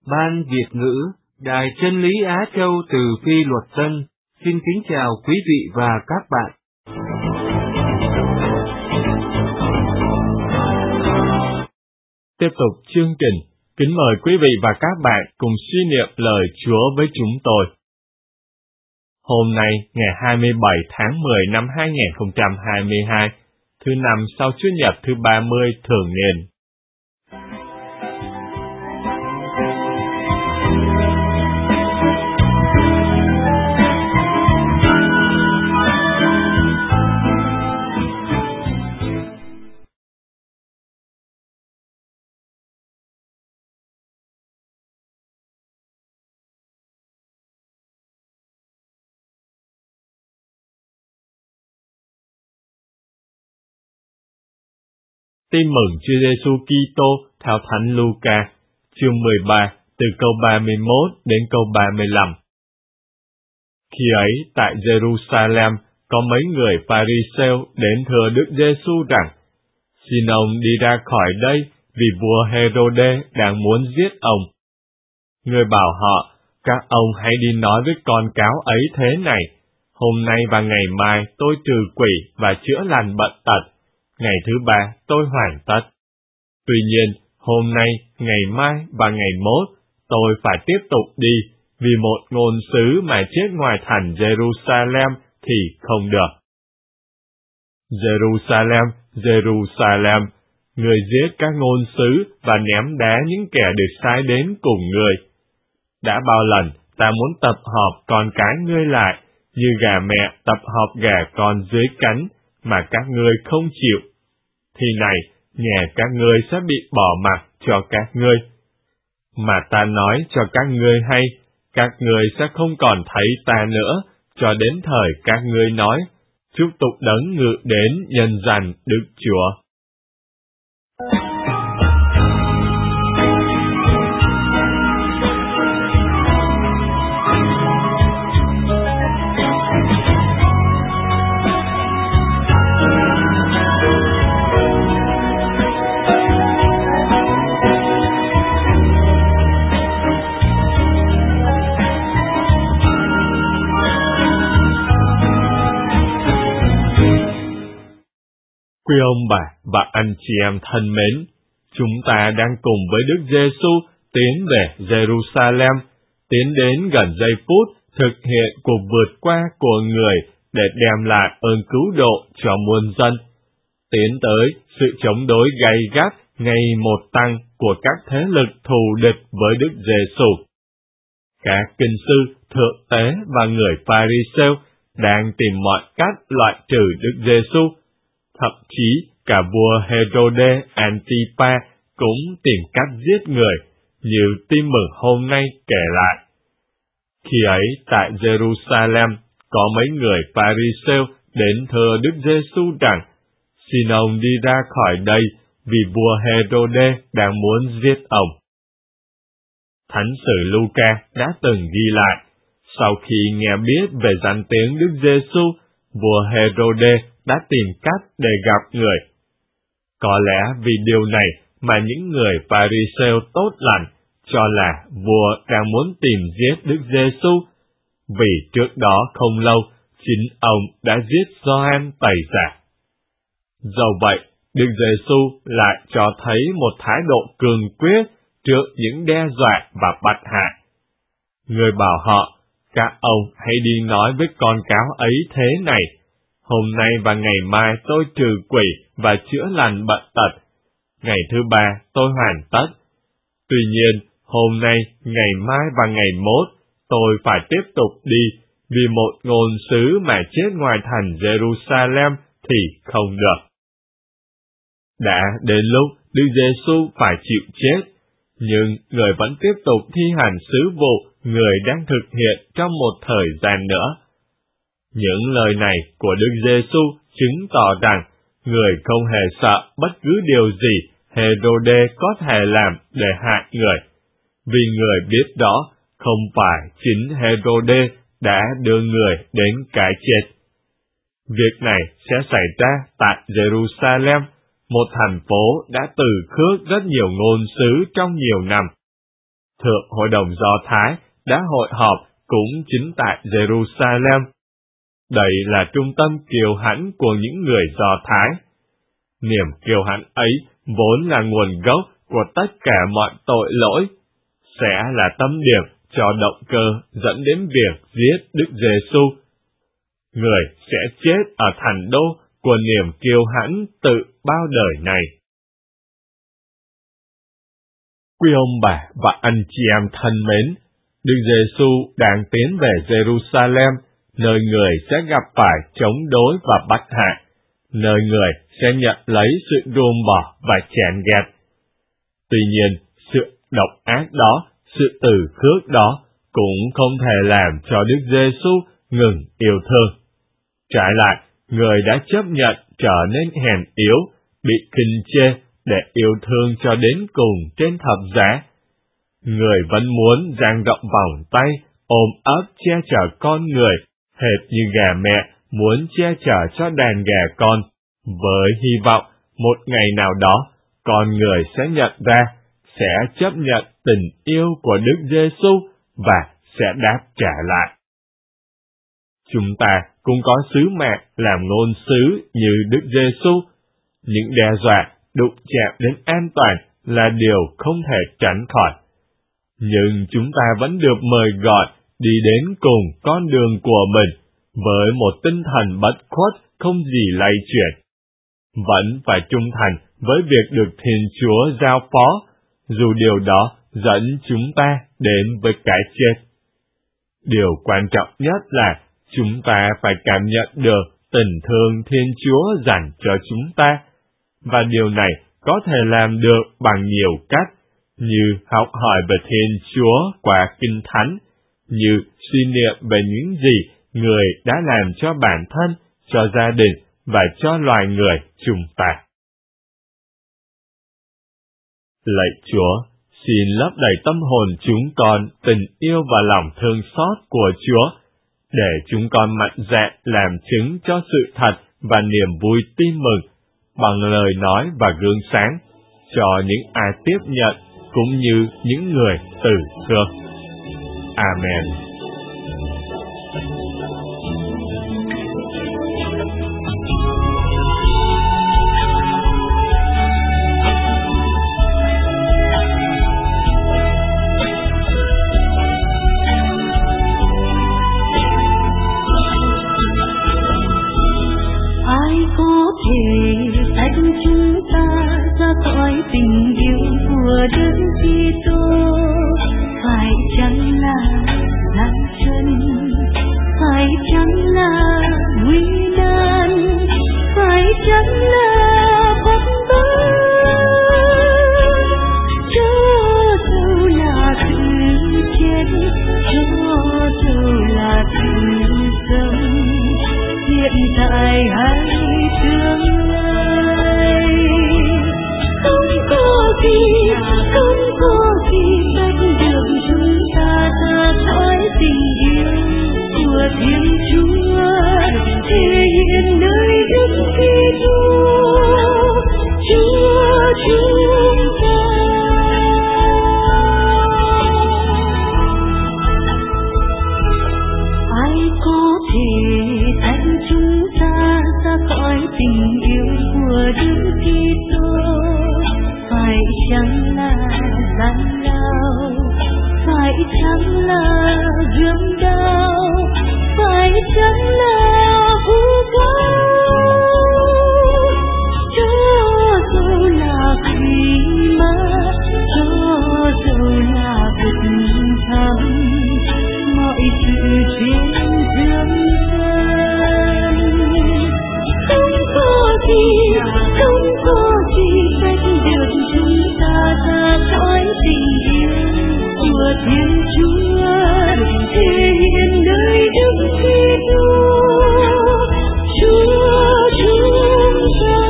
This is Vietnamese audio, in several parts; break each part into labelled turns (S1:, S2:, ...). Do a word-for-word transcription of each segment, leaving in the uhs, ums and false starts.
S1: Ban Việt ngữ, Đài Chân lý Á Châu từ Phi Luật Tân, xin kính chào quý vị và các bạn.
S2: Tiếp tục chương trình, kính mời quý vị và các bạn cùng suy niệm lời Chúa với chúng tôi. Hôm nay, ngày hai mươi bảy tháng mười năm hai nghìn không trăm hai mươi hai, thứ năm sau Chủ nhật thứ ba mươi thường niên. Tin mừng Chúa Giêsu Kitô theo Thánh Luca, chương mười ba, từ câu ba mươi mốt đến câu ba mươi lăm. Khi ấy, tại Jerusalem, có mấy người Pha-ri-sêu đến thưa Đức Giêsu rằng: Xin ông đi ra khỏi đây, vì vua Hê-rô-đê đang muốn giết ông. Người bảo họ: Các ông hãy đi nói với con cáo ấy thế này: Hôm nay và ngày mai tôi trừ quỷ và chữa lành bệnh tật. Ngày thứ ba tôi hoàn tất. Tuy nhiên, hôm nay, ngày mai và ngày mốt, tôi phải tiếp tục đi, vì một ngôn sứ mà chết ngoài thành Jerusalem thì không được. Jerusalem, Jerusalem, người giết các ngôn sứ và ném đá những kẻ được sai đến cùng người. Đã bao lần ta muốn tập hợp con cái ngươi lại, như gà mẹ tập hợp gà con dưới cánh, mà các ngươi không chịu. Thì này, nhà các ngươi sẽ bị bỏ mặc cho các ngươi. Mà ta nói cho các ngươi hay, các ngươi sẽ không còn thấy ta nữa, cho đến thời các ngươi nói: Chúc tụng Đấng ngự đến nhân danh Đức Chúa. Quý ông bà và anh chị em thân mến, chúng ta đang cùng với Đức Giêsu tiến về Jerusalem, tiến đến gần giây phút thực hiện cuộc vượt qua của người để đem lại ơn cứu độ cho muôn dân, tiến tới sự chống đối gay gắt ngày một tăng của các thế lực thù địch với Đức Giêsu. Các kinh sư, thượng tế và người Pha-ri-sêu đang tìm mọi cách loại trừ Đức Giêsu. Thậm chí cả vua Hê-rô-đê Antipa cũng tìm cách giết người, như tin mừng hôm nay kể lại. Khi ấy tại Jerusalem, có mấy người Pha-ri-sêu đến thưa Đức Giêsu rằng: Xin ông đi ra khỏi đây, vì vua Hê-rô-đê đang muốn giết ông. Thánh sử Luca đã từng ghi lại, sau khi nghe biết về danh tiếng Đức Giêsu, vua Hê-rô-đê đã tìm cách để gặp người. Có lẽ vì điều này mà những người Pha-ri-sêu tốt lành cho là vua đang muốn tìm giết Đức Giêsu, vì trước đó không lâu chính ông đã giết Gioan Tẩy Giả. Dẫu vậy, Đức Giêsu lại cho thấy một thái độ cương quyết trước những đe dọa và bắt hại. Người bảo họ: Các ông hãy đi nói với con cáo ấy thế này: Hôm nay và ngày mai tôi trừ quỷ và chữa lành bệnh tật. Ngày thứ ba tôi hoàn tất. Tuy nhiên, hôm nay, ngày mai và ngày mốt, tôi phải tiếp tục đi, vì một ngôn sứ mà chết ngoài thành Jerusalem thì không được. Đã đến lúc Đức Giêsu phải chịu chết, nhưng người vẫn tiếp tục thi hành sứ vụ người đang thực hiện trong một thời gian nữa. Những lời này của Đức Giêsu chứng tỏ rằng người không hề sợ bất cứ điều gì Hê-rô-đê có thể làm để hại người, vì người biết đó không phải chính Hê-rô-đê đã đưa người đến cái chết. Việc này sẽ xảy ra tại Jerusalem, một thành phố đã từ khước rất nhiều ngôn sứ trong nhiều năm. Thượng Hội đồng Do Thái đã hội họp cũng chính tại Jerusalem. Đây là trung tâm kiêu hãnh của những người Do Thái. Niềm kiêu hãnh ấy vốn là nguồn gốc của tất cả mọi tội lỗi, sẽ là tâm điểm cho động cơ dẫn đến việc giết Đức Giêsu. Người sẽ chết ở thành đô của niềm kiêu hãnh tự bao đời này. Quý ông bà và anh chị em thân mến, Đức Giêsu đang tiến về Jerusalem, nơi người sẽ gặp phải chống đối và bắt hạ, nơi người sẽ nhận lấy sự ruồng bỏ và chèn ghét. Tuy nhiên, sự độc ác đó, sự từ khước đó cũng không thể làm cho Đức Giêsu ngừng yêu thương. Trái lại, người đã chấp nhận trở nên hèn yếu, bị khinh chê để yêu thương cho đến cùng trên thập giá. Người vẫn muốn dang rộng vòng tay, ôm ấp che chở con người, hệt như gà mẹ muốn che chở cho đàn gà con, với hy vọng một ngày nào đó, con người sẽ nhận ra, sẽ chấp nhận tình yêu của Đức Giêsu và sẽ đáp trả lại. Chúng ta cũng có sứ mạng làm ngôn sứ như Đức Giêsu. Những đe dọa đụng chạm đến an toàn là điều không thể tránh khỏi. Nhưng chúng ta vẫn được mời gọi đi đến cùng con đường của mình với một tinh thần bất khuất không gì lay chuyển. Vẫn phải trung thành với việc được Thiên Chúa giao phó, dù điều đó dẫn chúng ta đến với cái chết. Điều quan trọng nhất là chúng ta phải cảm nhận được tình thương Thiên Chúa dành cho chúng ta, và điều này có thể làm được bằng nhiều cách, như học hỏi về Thiên Chúa qua Kinh Thánh, như suy niệm về những gì người đã làm cho bản thân, cho gia đình và cho loài người chúng ta. Lạy Chúa, xin lấp đầy tâm hồn chúng con tình yêu và lòng thương xót của Chúa, để chúng con mạnh dạn làm chứng cho sự thật và niềm vui tin mừng bằng lời nói và gương sáng cho những ai tiếp nhận cũng như những người từ thương. Amen.
S3: Tình yêu của Đức Kitô phải chăng là gian chân, phải chăng là nguy nan, phải chăng là bất bát, cho dù là sự chết, cho dù là sự sống, hiện tại hay tương lai. Không có gì, không có gì tách được chúng ta ra khỏi tình yêu của Thiên Chúa, thể hiện nơi Đức Kitô, Chúa chúng ta. Ai có thể tách chúng ta ra khỏi tình yêu của Đức Kitô? Phải chăng là gian lao, phải chăng là gươm đao, phải chăng là vu cáo, cho dù là thủy ma, cho dù là vực thẳm, mọi sự trên dương gian. Không có gì, không có gì tách được chúng ta ra khỏi tình yêu của Thiên Chúa, thể hiện nơi Đức Kitô, Chúa chúng ta.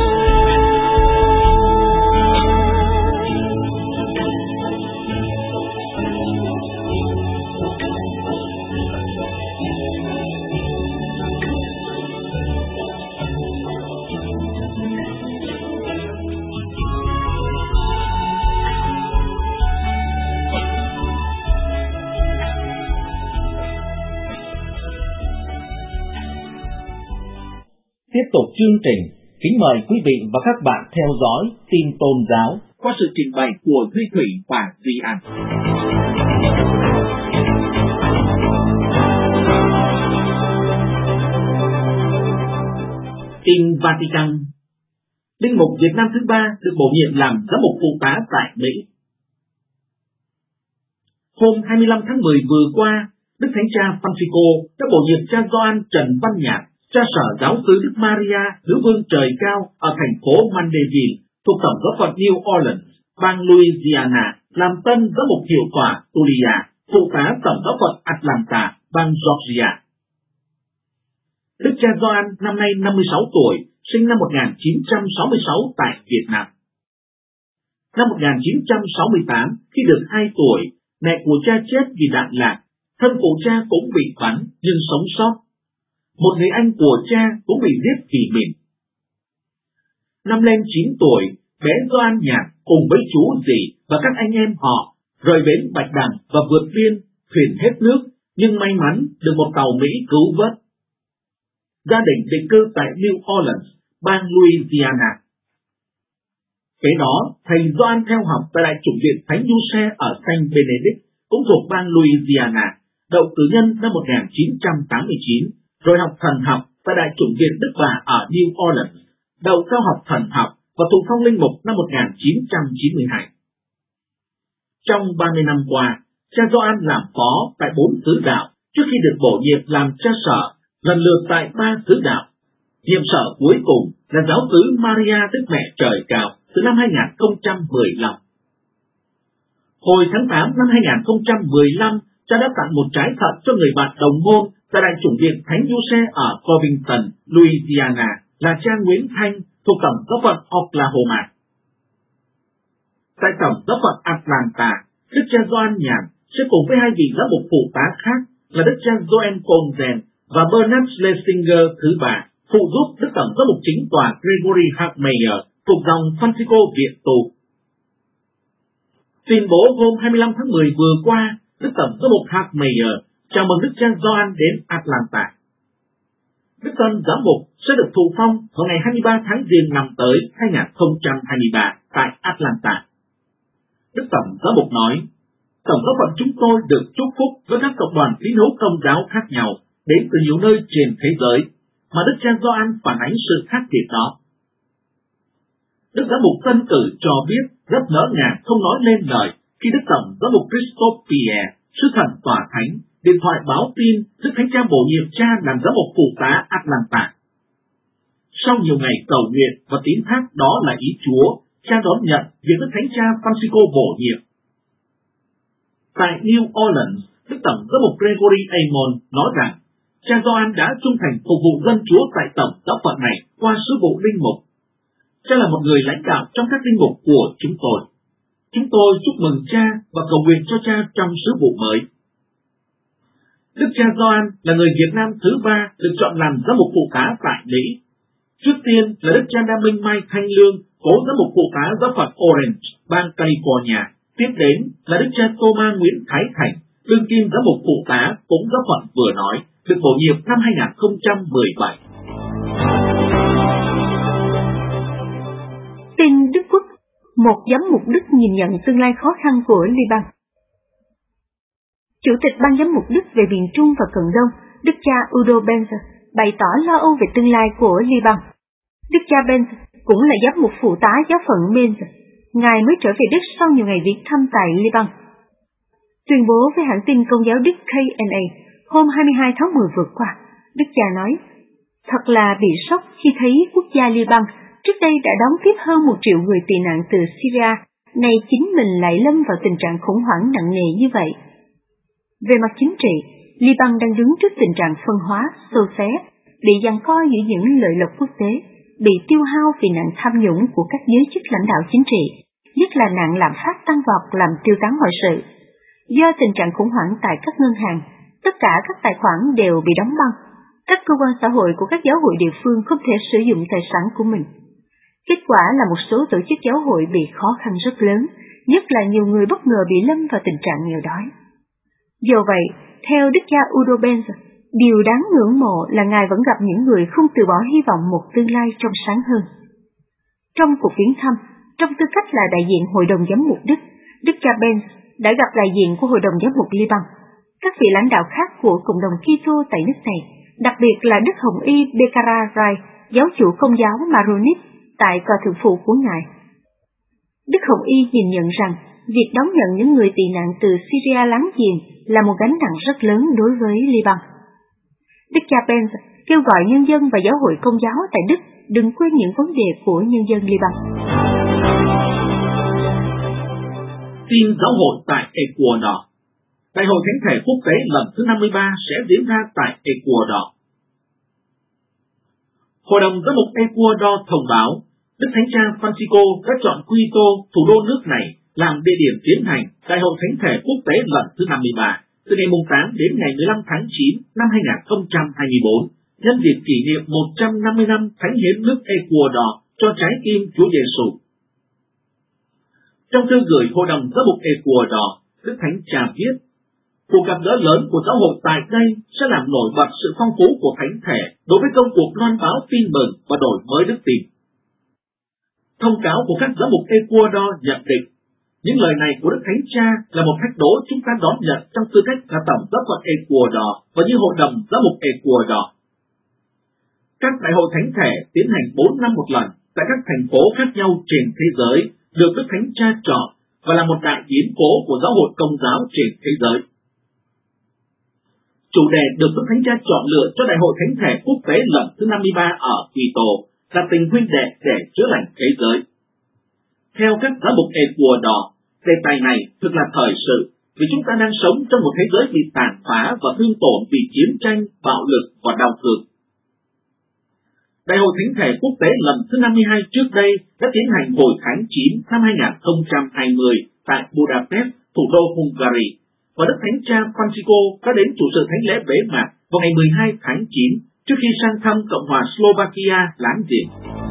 S4: Tiếp tục chương trình, kính mời quý vị và các bạn theo dõi tin tôn giáo qua sự trình bày của Duy Thủy và Duy An. Tin Vatican. Linh mục Việt Nam thứ ba được bổ nhiệm làm giám mục phụ tá tại Mỹ. Hôm hai mươi lăm tháng mười vừa qua, Đức Thánh Cha Francisco đã bổ nhiệm cha Gioan Trần Văn Nhạt, cha sở giáo xứ Đức Maria Nữ Vương Trời Cao ở thành phố Mandeville, thuộc tổng giáo phận New Orleans, bang Louisiana, làm tân giám mục hiệu tòa Tulia, phụ tá tổng giáo phận Atlanta, bang Georgia. Đức cha Gioan năm nay năm mươi sáu tuổi, sinh năm một nghìn chín trăm sáu mươi sáu tại Việt Nam. Năm một nghìn chín trăm sáu mươi tám, khi được hai tuổi, mẹ của cha chết vì đạn lạc, thân phụ cha cũng bị bắn nhưng sống sót. Một người anh của cha cũng bị giết vì mình. Năm lên chín tuổi, bé Gioan Nhạt cùng với chú dì và các anh em họ rời bến Bạch Đằng và vượt biên, thuyền hết nước, nhưng may mắn được một tàu Mỹ cứu vớt. Gia đình định cư tại New Orleans, bang Louisiana. Kế đó, thầy Gioan theo học tại Đại chủng viện Thánh Giuse ở Saint Benedict, cũng thuộc bang Louisiana, đậu cử nhân năm một nghìn chín trăm tám mươi chín, rồi học thần học tại Đại chủng viện Đức Bà ở New Orleans, đậu cao học thần học và thụ phong linh mục năm một nghìn chín trăm chín mươi hai. Trong ba mươi năm qua, cha Gioan làm phó tại bốn xứ đạo trước khi được bổ nhiệm làm cha sở, lần lượt tại ba xứ đạo. Nhiệm sở cuối cùng là giáo xứ Maria Đức Mẹ Trời Cao từ năm hai nghìn không trăm mười lăm. Hồi tháng tám năm hai nghìn không trăm mười lăm, cha đã tặng một trái thận cho người bạn đồng môn tại Đại chủng viện Thánh Giuse ở Covington, Louisiana, là cha Nguyễn Thanh, thuộc tổng giáo phận Oklahoma. Tại tổng giáo phận Atlanta, Đức cha Gioan Nhạt sẽ cùng với hai vị giám mục phụ tá khác là Đức cha Joel Conzen và Bernard Schlesinger thứ ba, phụ giúp Đức tổng giám mục chính tòa Gregory Hartmeyer thuộc dòng Francisco Việt Tu. Tuyên bố hôm hai mươi lăm tháng mười vừa qua, Đức tổng giám mục Hartmeyer chào mừng Đức cha Gioan đến Atlanta. Đức tân giám mục sẽ được thụ phong vào ngày hai mươi ba tháng Giêng năm tới hai nghìn không trăm hai mươi ba tại Atlanta. Đức tổng giám mục nói, tổng giáo phận chúng tôi được chúc phúc với các cộng đoàn tín hữu công giáo khác nhau đến từ nhiều nơi trên thế giới, mà Đức cha Gioan phản ánh sự khác biệt đó. Đức giám mục tân cử cho biết rất ngỡ ngàng không nói lên lời khi Đức tổng giám mục Christophe Pierre, sứ thần tòa thánh, điện thoại báo tin Đức Thánh Cha bổ nhiệm cha làm giám mục phụ tá Atlanta. Sau nhiều ngày cầu nguyện và tín thác đó là ý Chúa, cha đón nhận việc Đức Thánh Cha Francisco bổ nhiệm. Tại New Orleans, Đức tổng giám mục Gregory Amon nói rằng cha Gioan đã trung thành phục vụ dân Chúa tại tổng giáo phận này qua sứ vụ linh mục. Cha là một người lãnh đạo trong các linh mục của chúng tôi. Chúng tôi chúc mừng cha và cầu nguyện cho cha trong sứ vụ mới. Đức cha Gioan là người Việt Nam thứ ba được chọn làm giám mục phụ tá tại Mỹ. Trước tiên là Đức cha Đa Minh Mai Thanh Lương, cố giám mục phụ tá giáo phận Orange, bang California. Tiếp đến là Đức cha Thomas Nguyễn Thái Thành, đương kim giám mục phụ tá cũng giáo phận vừa nói, được bổ nhiệm năm hai nghìn không trăm mười bảy.
S3: Tin Đức Quốc, một giám mục Đức nhìn nhận tương lai khó khăn của Liban. Chủ tịch ban giám mục Đức về miền Trung và Cận Đông, Đức cha Udo Benz, bày tỏ lo âu về tương lai của Liban. Đức cha Benz cũng là giám mục phụ tá giáo phận Mainz. Ngài mới trở về Đức sau nhiều ngày viếng thăm tại Liban. Tuyên bố với hãng tin Công giáo Đức K N A hôm hai mươi hai tháng mười vừa qua, Đức cha nói, thật là bị sốc khi thấy quốc gia Liban trước đây đã đón tiếp hơn một triệu người tị nạn từ Syria, nay chính mình lại lâm vào tình trạng khủng hoảng nặng nề như vậy. Về mặt chính trị, Liban đang đứng trước tình trạng phân hóa, xô xé, bị giằng co giữa những lợi lộc quốc tế, bị tiêu hao vì nạn tham nhũng của các giới chức lãnh đạo chính trị, nhất là nạn lạm phát tăng vọt làm tiêu tán mọi sự. Do tình trạng khủng hoảng tại các ngân hàng, tất cả các tài khoản đều bị đóng băng. Các cơ quan xã hội của các giáo hội địa phương không thể sử dụng tài sản của mình. Kết quả là một số tổ chức giáo hội bị khó khăn rất lớn, nhất là nhiều người bất ngờ bị lâm vào tình trạng nghèo đói. Do vậy, theo Đức cha Udo Benz, Điều đáng ngưỡng mộ là Ngài vẫn gặp những người không từ bỏ hy vọng một tương lai trong sáng hơn. Trong cuộc viếng thăm, trong tư cách là đại diện Hội đồng Giám mục Đức, Đức cha Benz đã gặp đại diện của Hội đồng Giám mục Liban, các vị lãnh đạo khác của cộng đồng Kitô tại nước này, đặc biệt là Đức Hồng Y Bekararai, giáo chủ Công giáo Maronit tại tòa thượng phụ của Ngài. Đức Hồng Y nhìn nhận rằng việc đón nhận những người tị nạn từ Syria láng giềng là một gánh nặng rất lớn đối với Liban. Đức cha Benz kêu gọi nhân dân và giáo hội Công giáo tại Đức đừng quên những vấn đề của nhân dân Liban.
S4: Tin giáo hội tại Ecuador. Đại hội Thánh thể quốc tế lần thứ năm mươi ba sẽ diễn ra tại Ecuador. Hội đồng Giám mục Ecuador thông báo, Đức Thánh cha Francisco đã chọn Quito, thủ đô nước này, làm địa điểm tiến hành Đại hội Thánh thể quốc tế lần thứ năm mươi ba, từ ngày tám đến ngày mười lăm tháng chín năm hai nghìn không trăm hai mươi tư, nhân dịp kỷ niệm một trăm năm mươi năm thánh hiến nước Ecuador cho trái tim Chúa Giêsu. Trong thư gửi Hội đồng Giám mục Ecuador, Đức Thánh cha viết, cuộc gặp gỡ lớn của giáo hội tại đây sẽ làm nổi bật sự phong phú của thánh thể đối với công cuộc loan báo tin mừng và đổi mới đức tin. Thông cáo của các giám mục Ecuador nhận định, những lời này của Đức Thánh Cha là một thách đố chúng ta đón nhận trong tư cách là Tổng giáo phận Ecuador và như Hội đồng Giám mục Ecuador. Các đại hội thánh thể tiến hành bốn năm một lần tại các thành phố khác nhau trên thế giới được Đức Thánh Cha chọn và là một đại biến cố của giáo hội Công giáo trên thế giới. Chủ đề được Đức Thánh Cha chọn lựa cho Đại hội Thánh thể quốc tế lần thứ năm mươi ba ở Quito là tình huynh đệ để chữa lành thế giới. Theo các giám mục Ecuador, đề tài này thực là thời sự vì chúng ta đang sống trong một thế giới bị tàn phá và thương tổn vì chiến tranh, bạo lực và đau thương. Đại hội Thánh thể quốc tế lần thứ năm mươi hai trước đây đã tiến hành hồi tháng chín năm hai nghìn không trăm hai mươi tại Budapest, thủ đô Hungary, và Đức Thánh cha Francisco đã đến chủ sự thánh lễ bế mạc vào ngày mười hai tháng chín trước khi sang thăm Cộng hòa Slovakia láng giềng.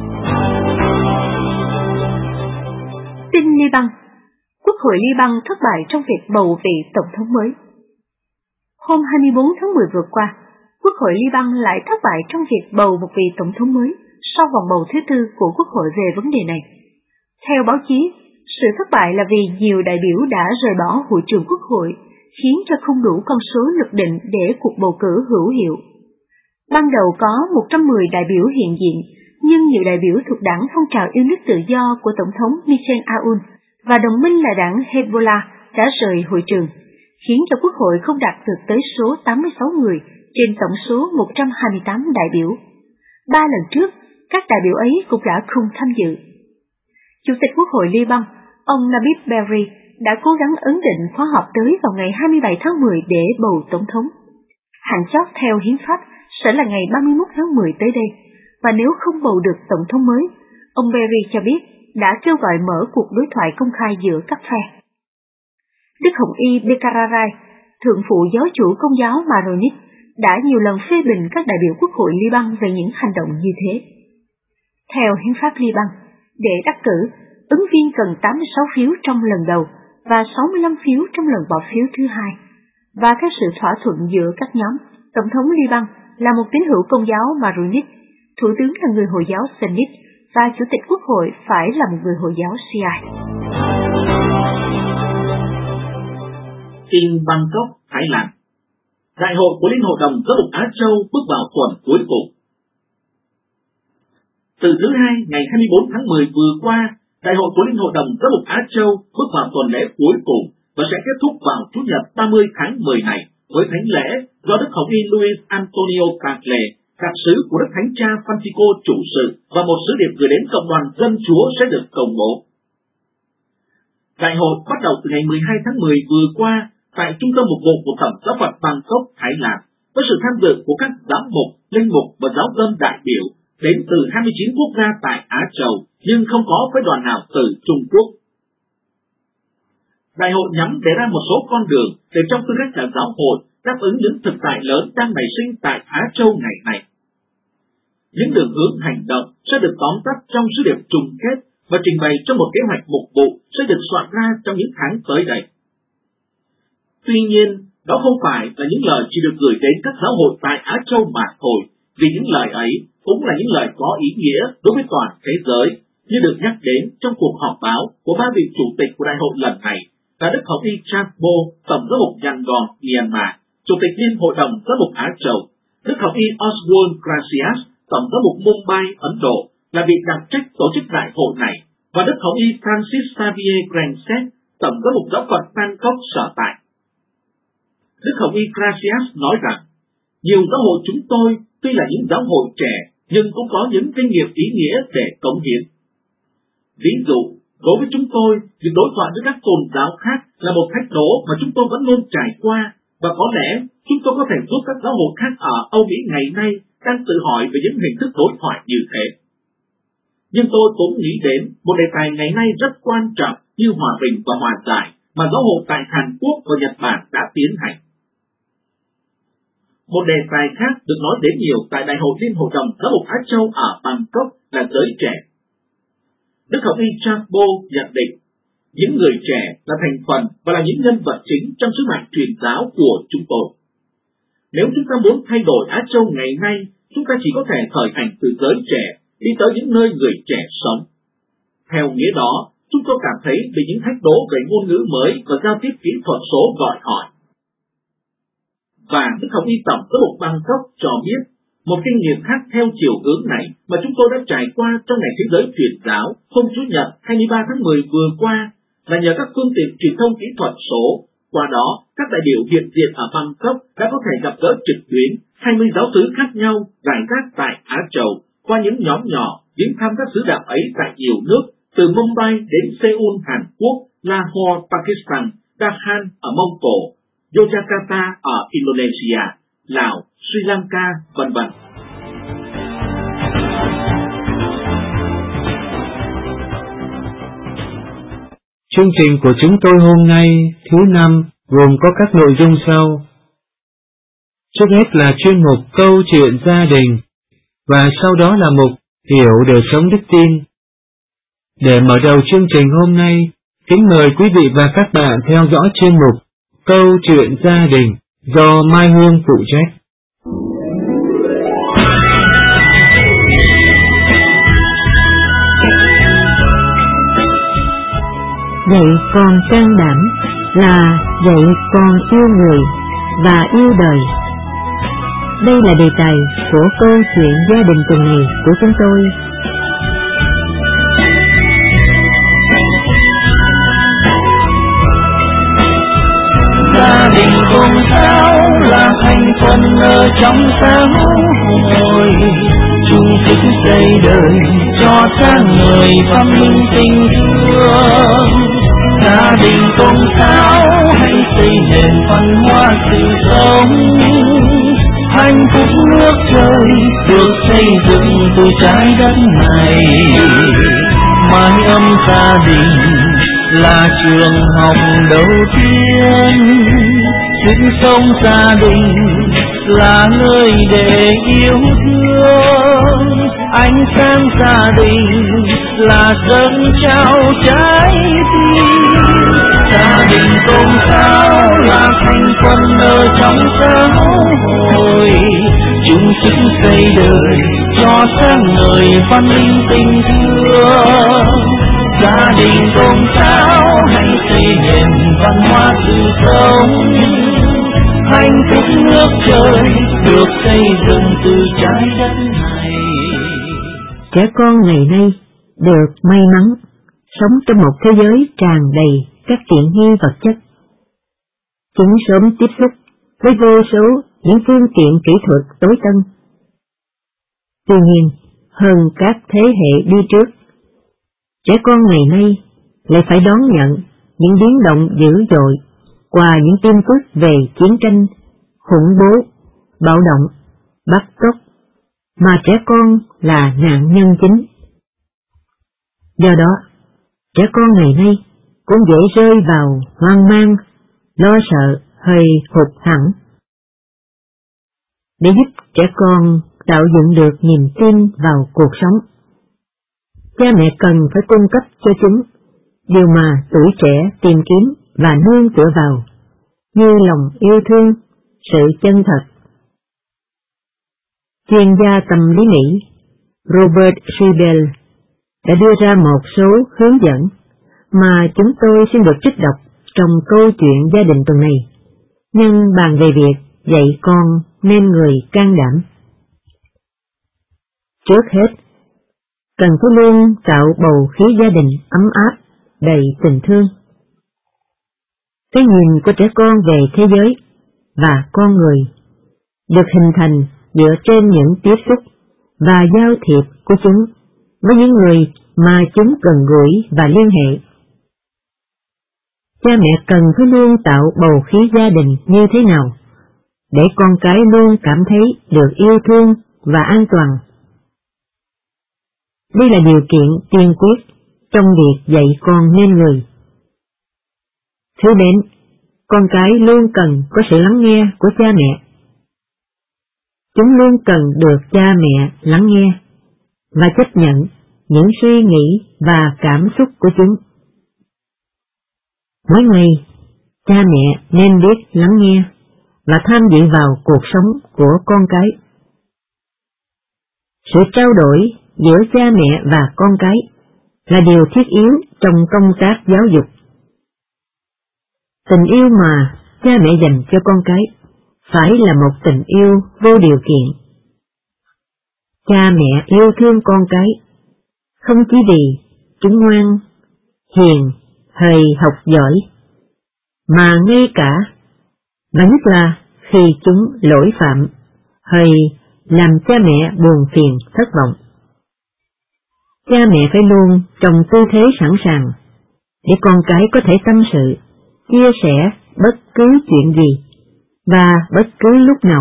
S3: Tin Liban. Quốc hội Liban thất bại trong việc bầu vị tổng thống mới. Hôm hai mươi bốn tháng mười vừa qua, Quốc hội Liban lại thất bại trong việc bầu một vị tổng thống mới sau vòng bầu thứ tư của Quốc hội về vấn đề này. Theo báo chí, sự thất bại là vì nhiều đại biểu đã rời bỏ hội trường Quốc hội, khiến cho không đủ con số lực định để cuộc bầu cử hữu hiệu. Ban đầu có một trăm mười đại biểu hiện diện, nhưng nhiều đại biểu thuộc đảng phong trào yêu nước tự do của Tổng thống Michel Aoun và đồng minh là đảng Hezbollah đã rời hội trường, khiến cho Quốc hội không đạt được tới số tám mươi sáu người trên tổng số một trăm hai mươi tám đại biểu. Ba lần trước, các đại biểu ấy cũng đã không tham dự. Chủ tịch Quốc hội Liban, ông Nabih Berri, đã cố gắng ấn định khóa họp tới vào ngày hai mươi bảy tháng mười để bầu tổng thống. Hạn chót theo hiến pháp sẽ là ngày ba mươi mốt tháng mười tới đây, và nếu không bầu được tổng thống mới, ông Berri cho biết đã kêu gọi mở cuộc đối thoại công khai giữa các phe. Đức Hồng Y Bekararai, thượng phụ giáo chủ Công giáo Maronit, đã nhiều lần phê bình các đại biểu Quốc hội Liban về những hành động như thế. Theo hiến pháp Liban, để đắc cử, ứng viên cần tám mươi sáu phiếu trong lần đầu và sáu mươi lăm phiếu trong lần bỏ phiếu thứ hai, và theo sự thỏa thuận giữa các nhóm, Tổng thống Liban là một tín hữu Công giáo Maronit, Thủ tướng là người Hồi giáo Sunnit và Chủ tịch Quốc hội phải là một người Hồi giáo Shia.
S4: Tin Bangkok, Thái Lan. Đại hội của Liên hội đồng Giáo mục Á Châu bước vào tuần cuối cùng. Từ thứ hai ngày hai mươi bốn tháng mười vừa qua, Đại hội của Liên hội đồng Giáo mục Á Châu bước vào tuần lễ cuối cùng và sẽ kết thúc vào Chủ nhật ba mươi tháng mười này với thánh lễ do Đức Hồng Y Luis Antonio Tagle, đặc sứ của Đức Thánh cha Francisco chủ sự, và một sứ điệp gửi đến cộng đoàn dân Chúa sẽ được công bố. Đại hội bắt đầu từ ngày mười hai tháng mười vừa qua tại trung tâm mục vụ của Tổng giáo phận Bangkok, Thái Lan, với sự tham dự của các giám mục, linh mục và giáo dân đại biểu đến từ hai mươi chín quốc gia tại Á Châu, nhưng không có phái đoàn nào từ Trung Quốc. Đại hội nhắm để ra một số con đường để trong tư cách là giáo hội đáp ứng những thực tại lớn đang nảy sinh tại Á Châu ngày nay. Những đường hướng hành động sẽ được tóm tắt trong sứ điệp chung kết và trình bày trong một kế hoạch mục vụ sẽ được soạn ra trong những tháng tới đây. Tuy nhiên, Đó không phải là những lời chỉ được gửi đến các giáo hội tại Á Châu mà thôi, vì những lời ấy cũng là những lời có ý nghĩa đối với toàn thế giới, như được nhắc đến trong cuộc họp báo của ba vị chủ tịch của đại hội lần này là Đức Hồng Y Chatbo, Tổng giám mục Yangon, Myanmar, Chủ tịch Liên Hội đồng Giám mục Á Châu, Đức Hồng Y Oswald Gracias, Tổng giám mục Mumbai, Ấn Độ, là vị đặc trách tổ chức đại hội này, và Đức Hồng Y Francis Xavier Grandset, Tổng giám mục giáo phận Bangkok sở tại. Đức Hồng Y Gracias nói rằng, nhiều giáo hội chúng tôi tuy là những giáo hội trẻ, nhưng cũng có những kinh nghiệm ý nghĩa để cống hiến. Ví dụ, đối với chúng tôi, việc đối thoại với các tôn giáo khác là một thách đố mà chúng tôi vẫn luôn trải qua, và có lẽ chúng tôi có thể giúp các giáo hội khác ở Âu Mỹ ngày nay đang tự hỏi về những hình thức đối thoại như thế. Nhưng tôi cũng nghĩ đến một đề tài ngày nay rất quan trọng như hòa bình và hòa giải mà giáo hội tại Hàn Quốc và Nhật Bản đã tiến hành. Một đề tài khác được nói đến nhiều tại Đại hội Liên Hội đồng Giáo mục Á Châu ở Bangkok là giới trẻ. Đức Hồng Y Chatbo nhận định, những người trẻ là thành phần và là những nhân vật chính trong sứ mạng truyền giáo của chúng tôi. Nếu chúng ta muốn thay đổi Á Châu ngày nay, chúng ta chỉ có thể khởi hành từ giới trẻ, đi tới những nơi người trẻ sống. Theo nghĩa đó, chúng tôi cảm thấy bị những thách đố về ngôn ngữ mới và giao tiếp kỹ thuật số gọi hỏi. Và Đức Hồng Y Tổng giám mục Bangkok cho biết, một kinh nghiệm khác theo chiều hướng này mà chúng tôi đã trải qua trong ngày thế giới truyền giáo hôm Chủ nhật hai mươi ba tháng mười vừa qua là nhờ các phương tiện truyền thông kỹ thuật số. Qua đó, các đại biểu hiện diện ở Bangkok đã có thể gặp gỡ trực tuyến hai mươi giáo xứ khác nhau rải rác tại Á Châu qua những nhóm nhỏ đến thăm các sứ đạo ấy tại nhiều nước, từ Mumbai đến Seoul, Hàn Quốc, Lahore, Pakistan, Dakhan ở Mông Cổ, Yogyakarta ở Indonesia, Lào, Sri Lanka, vân vân.
S1: Chương trình của chúng tôi hôm nay, thứ năm, gồm có các nội dung sau. Trước hết là chuyên mục Câu chuyện gia đình, và sau đó là mục Hiểu đời sống đức tin. Để mở đầu chương trình hôm nay, kính mời quý vị và các bạn theo dõi chuyên mục Câu chuyện gia đình do Mai Hương phụ trách.
S5: Dạy con can đảm là dạy con yêu người và yêu đời. Đây là đề tài của câu chuyện gia đình tuần này của chúng tôi.
S6: Gia đình tôn giáo là thành phần ở trong xã hội, chung sức xây đời cho sáng người văn minh tình thương. Gia đình tôn giáo hãy xây nền văn hóa sự sống, hạnh phúc nước trời được xây dựng từ trái đất này. Mái ấm gia đình là trường học đầu tiên, sức sống gia đình là nơi để yêu thương. Ánh sáng gia đình là dâng trao trái tim. Gia đình tôn giáo là thành phần ở trong xã hội, chung sức xây đời cho sáng ngời văn minh tình thương. Gia đình tôn giáo hãy xây nền văn hóa sự sống, hạnh phúc nước trời được xây dựng từ trái đất này.
S5: Trẻ con ngày nay được may mắn sống trong một thế giới tràn đầy các tiện nghi vật chất. Chúng sớm tiếp xúc với vô số những phương tiện kỹ thuật tối tân. Tuy nhiên, hơn các thế hệ đi trước, trẻ con ngày nay lại phải đón nhận những biến động dữ dội qua những tin tức về chiến tranh, khủng bố, bạo động, bắt cóc, mà trẻ con là nạn nhân chính. Do đó, trẻ con ngày nay cũng dễ rơi vào hoang mang, lo sợ, hơi hụt hẫng. Để giúp trẻ con tạo dựng được niềm tin vào cuộc sống, cha mẹ cần phải cung cấp cho chúng điều mà tuổi trẻ tìm kiếm và nương tựa vào, như lòng yêu thương, sự chân thật. Chuyên gia tâm lý Mỹ Robert Schiebel đã đưa ra một số hướng dẫn mà chúng tôi xin được trích đọc trong câu chuyện gia đình tuần này, nhân bàn về việc dạy con nên người can đảm. Trước hết, cần phải luôn tạo bầu khí gia đình ấm áp, đầy tình thương. Cái nhìn của trẻ con về thế giới và con người được hình thành dựa trên những tiếp xúc và giao thiệp của chúng với những người mà chúng gần gũi và liên hệ. Cha mẹ cần phải luôn tạo bầu khí gia đình như thế nào để con cái luôn cảm thấy được yêu thương và an toàn. Đây là điều kiện tiên quyết trong việc dạy con nên người. Thứ đến, con cái luôn cần có sự lắng nghe của cha mẹ. Chúng luôn cần được cha mẹ lắng nghe và chấp nhận những suy nghĩ và cảm xúc của chúng. Mỗi ngày, cha mẹ nên biết lắng nghe và tham dự vào cuộc sống của con cái. Sự trao đổi giữa cha mẹ và con cái là điều thiết yếu trong công tác giáo dục. Tình yêu mà cha mẹ dành cho con cái phải là một tình yêu vô điều kiện. Cha mẹ yêu thương con cái không chỉ vì chúng ngoan, hiền, hời học giỏi, mà ngay cả, và nhất là khi chúng lỗi phạm, hời làm cha mẹ buồn phiền thất vọng. Cha mẹ phải luôn trong tư thế sẵn sàng để con cái có thể tâm sự, chia sẻ bất cứ chuyện gì và bất cứ lúc nào.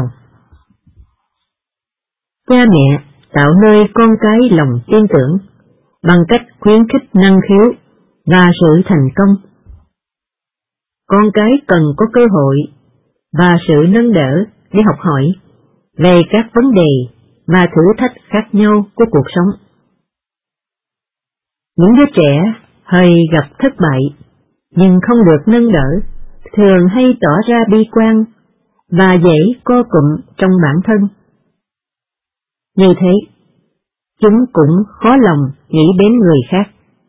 S5: Cha mẹ tạo nơi con cái lòng tin tưởng bằng cách khuyến khích năng khiếu và sự thành công. Con cái cần có cơ hội và sự nâng đỡ để học hỏi về các vấn đề và thử thách khác nhau của cuộc sống. Những đứa trẻ hơi gặp thất bại nhưng không được nâng đỡ thường hay tỏ ra bi quan và dễ co cụm trong bản thân. Như thế, chúng cũng khó lòng nghĩ đến người khác.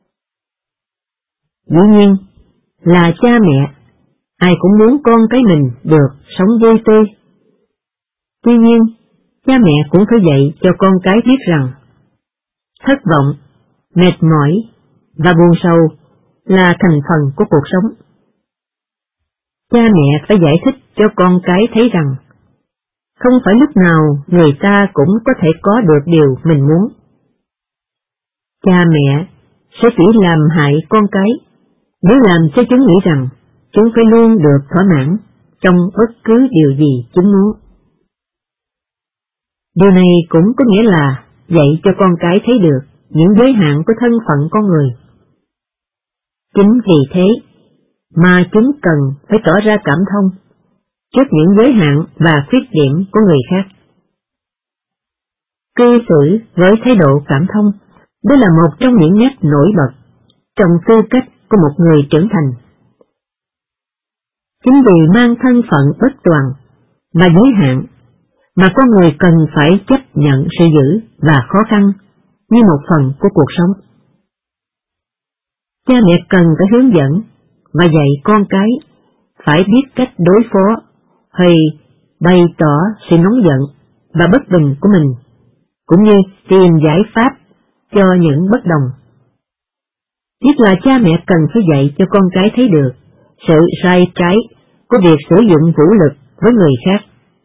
S5: Dĩ nhiên là cha mẹ, ai cũng muốn con cái mình được sống vui tươi. Tuy nhiên, cha mẹ cũng phải dạy cho con cái biết rằng thất vọng, mệt mỏi và buồn sầu là thành phần của cuộc sống. Cha mẹ phải giải thích cho con cái thấy rằng không phải lúc nào người ta cũng có thể có được điều mình muốn. Cha mẹ sẽ chỉ làm hại con cái nếu làm cho chúng nghĩ rằng chúng phải luôn được thỏa mãn trong bất cứ điều gì chúng muốn. Điều này cũng có nghĩa là dạy cho con cái thấy được những giới hạn của thân phận con người. Chính vì thế mà chúng cần phải tỏ ra cảm thông trước những giới hạn và khuyết điểm của người khác. Cư xử với thái độ cảm thông, đó là một trong những nét nổi bật trong tư cách của một người trưởng thành. Chính vì mang thân phận bất toàn và giới hạn mà con người cần phải chấp nhận sự dữ và khó khăn như một phần của cuộc sống. Cha mẹ cần phải hướng dẫn và dạy con cái phải biết cách đối phó hay bày tỏ sự nóng giận và bất bình của mình, cũng như tìm giải pháp cho những bất đồng. Nhất là cha mẹ cần phải dạy cho con cái thấy được sự sai trái của việc sử dụng vũ lực với người khác.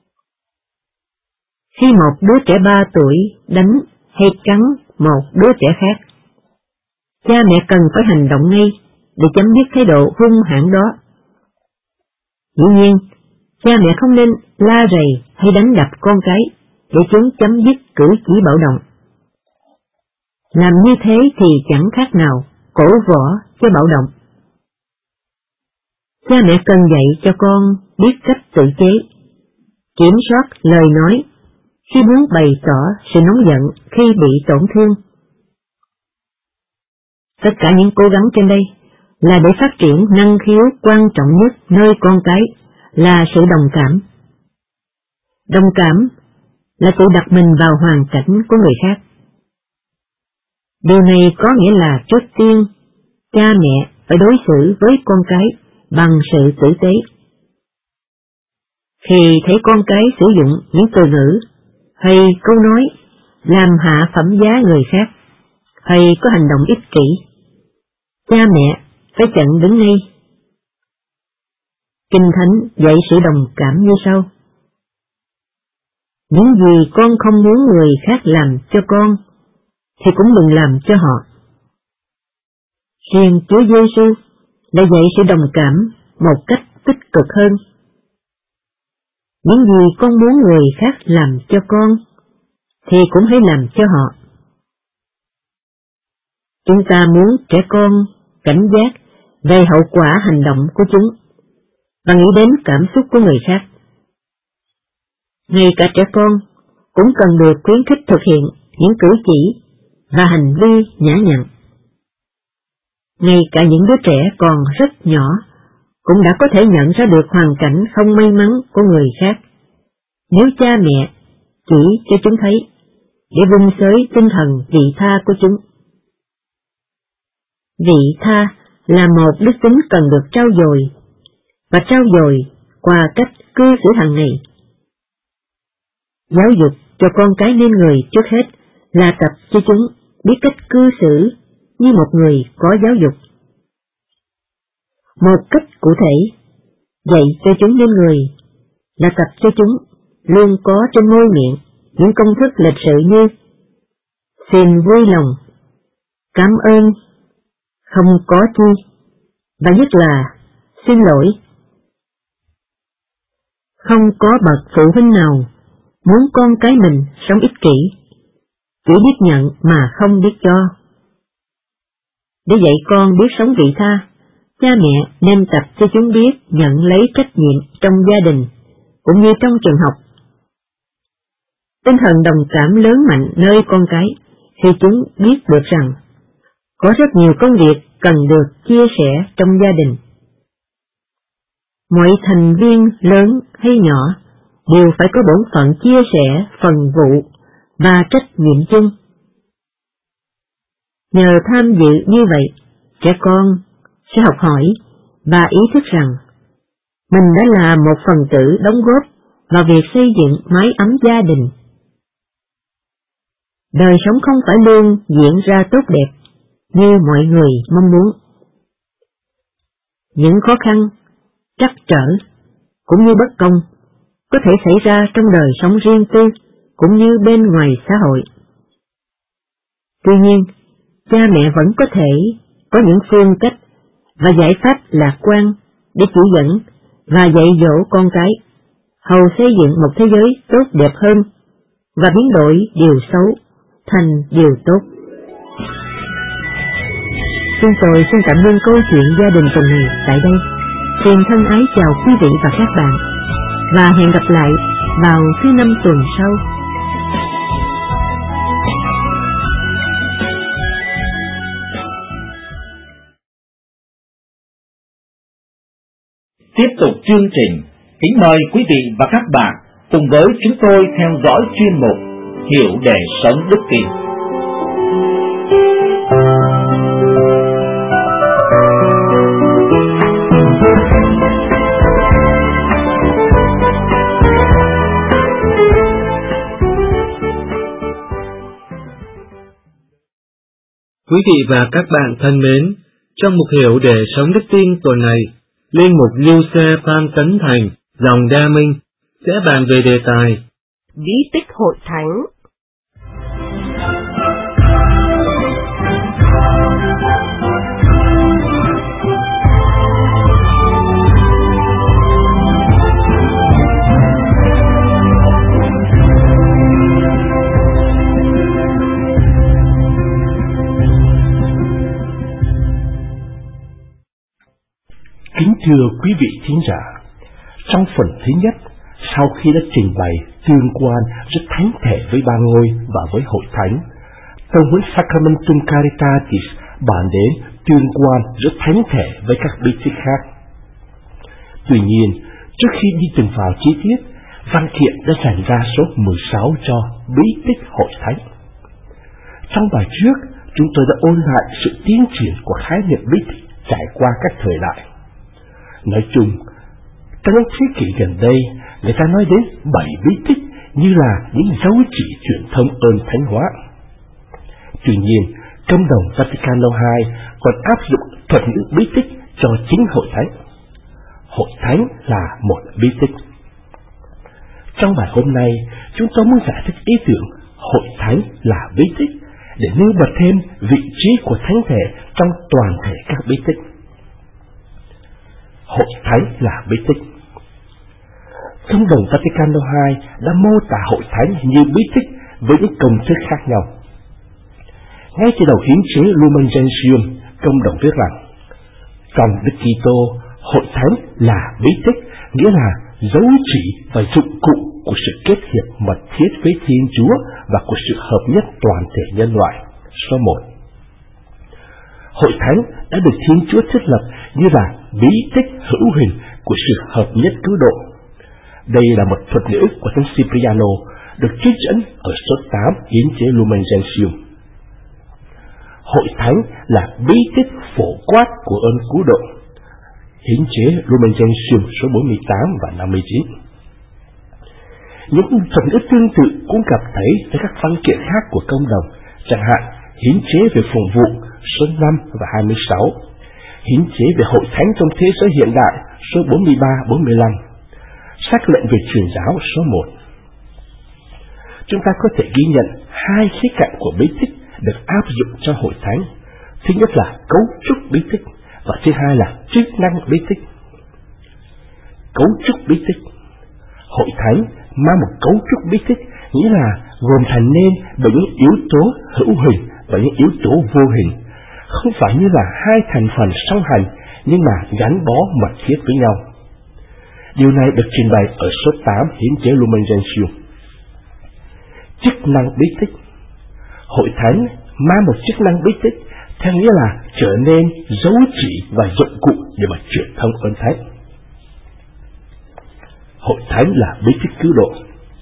S5: Khi một đứa trẻ ba tuổi đánh hay cắn một đứa trẻ khác, cha mẹ cần phải hành động ngay để chấm dứt thái độ hung hãn đó. Dĩ nhiên, cha mẹ không nên la rầy hay đánh đập con cái để chúng chấm dứt cử chỉ bạo động. Làm như thế thì chẳng khác nào cổ võ cho bạo động. Cha mẹ cần dạy cho con biết cách tự chế, kiểm soát lời nói khi muốn bày tỏ sự nóng giận khi bị tổn thương. Tất cả những cố gắng trên đây là để phát triển năng khiếu quan trọng nhất nơi con cái là sự đồng cảm. Đồng cảm là tự đặt mình vào hoàn cảnh của người khác. Điều này có nghĩa là trước tiên, cha mẹ phải đối xử với con cái bằng sự tử tế. Khi thấy con cái sử dụng những từ ngữ hay câu nói làm hạ phẩm giá người khác, hay có hành động ích kỷ, cha mẹ phải chặn đứng ngay. Kinh Thánh dạy sự đồng cảm như sau: những gì con không muốn người khác làm cho con, thì cũng đừng làm cho họ. Riêng Chúa Giêsu đã dạy sự đồng cảm một cách tích cực hơn. Những gì con muốn người khác làm cho con, thì cũng hãy làm cho họ. Chúng ta muốn trẻ con cảnh giác về hậu quả hành động của chúng, và nghĩ đến cảm xúc của người khác. Ngay cả trẻ con cũng cần được khuyến khích thực hiện những cử chỉ và hành vi nhã nhặn. Ngay cả những đứa trẻ còn rất nhỏ cũng đã có thể nhận ra được hoàn cảnh không may mắn của người khác, nếu cha mẹ chỉ cho chúng thấy, để vun xới tinh thần vị tha của chúng. Vị tha là một đức tính cần được trau dồi, và trau dồi qua cách cư xử hàng ngày. Giáo dục cho con cái nên người trước hết là tập cho chúng biết cách cư xử như một người có giáo dục. Một cách cụ thể, dạy cho chúng nên người là tập cho chúng luôn có trên môi miệng những công thức lịch sự như xin vui lòng, cảm ơn, không có chi, và nhất là xin lỗi. Không có bậc phụ huynh nào muốn con cái mình sống ích kỷ, chỉ biết nhận mà không biết cho. Để dạy con biết sống vị tha, cha mẹ nên tập cho chúng biết nhận lấy trách nhiệm trong gia đình, cũng như trong trường học. Tinh thần đồng cảm lớn mạnh nơi con cái khi chúng biết được rằng có rất nhiều công việc cần được chia sẻ trong gia đình. Mọi thành viên lớn hay nhỏ đều phải có bổn phận chia sẻ phần vụ và trách nhiệm chung. Nhờ tham dự như vậy, trẻ con sẽ học hỏi và ý thức rằng mình đã là một phần tử đóng góp vào việc xây dựng mái ấm gia đình. Đời sống không phải luôn diễn ra tốt đẹp như mọi người mong muốn. Những khó khăn, trắc trở, cũng như bất công có thể xảy ra trong đời sống riêng tư cũng như bên ngoài xã hội. Tuy nhiên, cha mẹ vẫn có thể có những phương cách và giải pháp lạc quan để chỉ dẫn và dạy dỗ con cái, hầu xây dựng một thế giới tốt đẹp hơn và biến đổi điều xấu thành điều tốt. Chúng tôi xin tạm ngưng câu chuyện gia đình tuần này tại đây. Xin thân ái chào quý vị và các bạn, và hẹn gặp lại vào thứ năm tuần sau.
S4: Tiếp tục chương trình, kính mời quý vị và các bạn cùng với chúng tôi theo dõi chuyên mục Hiểu để sống đức tin.
S1: Quý vị và các bạn thân mến, trong mục Hiểu để sống đức tin tuần này, Linh mục Lưu Xe Phan Tấn Thành, dòng Đa Minh, sẽ bàn về đề tài
S3: Bí tích hội thánh.
S7: Kính thưa quý vị thính giả, trong phần thứ nhất, sau khi đã trình bày tương quan rất thánh thể với Ba Ngôi và với Hội Thánh, tông huấn Sacramentum Caritatis bàn đến tương quan rất thánh thể với các bí tích khác. Tuy nhiên, Trước khi đi từng vào chi tiết, văn kiện đã dành ra số mười sáu cho bí tích hội thánh. Trong bài trước, chúng tôi đã ôn lại sự tiến triển của khái niệm bí tích trải qua các thời đại. Nói chung, trong những thế kỷ gần đây, người ta nói đến bảy bí tích như là những dấu chỉ truyền thông ơn thánh hóa. Tuy nhiên, Công đồng Vaticano hai còn áp dụng thuật ngữ bí tích cho chính hội thánh. Hội thánh là một bí tích. Trong bài hôm nay, chúng tôi muốn giải thích ý tưởng hội thánh là bí tích để nêu bật thêm vị trí của thánh thể trong toàn thể các bí tích. Hội thánh là bí tích. Công đồng Vaticano hai đã mô tả hội thánh như bí tích với những công thức khác nhau. Ngay từ đầu hiến chế Lumen Gentium, công đồng viết rằng, trong Đức Kitô, hội thánh là bí tích, nghĩa là dấu chỉ và dụng cụ của sự kết hiệp mật thiết với Thiên Chúa và của sự hợp nhất toàn thể nhân loại. Số một. Hội thánh đã được Thiên Chúa thiết lập như là bí tích hữu hình của sự hợp nhất cứu độ. Đây là một thuật ngữ của Thánh Cipriano được trích dẫn ở số tám hiến chế Lumen Gentium. Hội thánh là bí tích phổ quát của ơn cứu độ. Hiến chế Lumen Gentium số bốn mươi tám và năm mươi chín. Những thuật ngữ tương tự cũng gặp thấy tại các văn kiện khác của công đồng, chẳng hạn hiến chế về phụng vụ số năm và hai mươi sáu, hiến chế về hội thánh trong thế giới hiện đại số bốn mươi ba bốn mươi lăm, sắc lệnh về truyền giáo số một. Chúng ta có thể ghi nhận hai khía cạnh của bí tích được áp dụng cho hội thánh. Thứ nhất là cấu trúc bí tích và thứ hai là chức năng bí tích. Cấu trúc bí tích. Hội thánh mang một cấu trúc bí tích, nghĩa là gồm thành nên bởi những yếu tố hữu hình và những yếu tố vô hình, không phải như là hai thành phần song hành nhưng mà gắn bó mật thiết với nhau. Điều này được trình bày ở số tám hiến chế Lumen Gentium. Chức năng bí tích. Hội thánh mang một chức năng bí tích, theo nghĩa là trở nên dấu chỉ và dụng cụ để mà truyền thông ơn thánh. Hội thánh là bí tích cứu độ.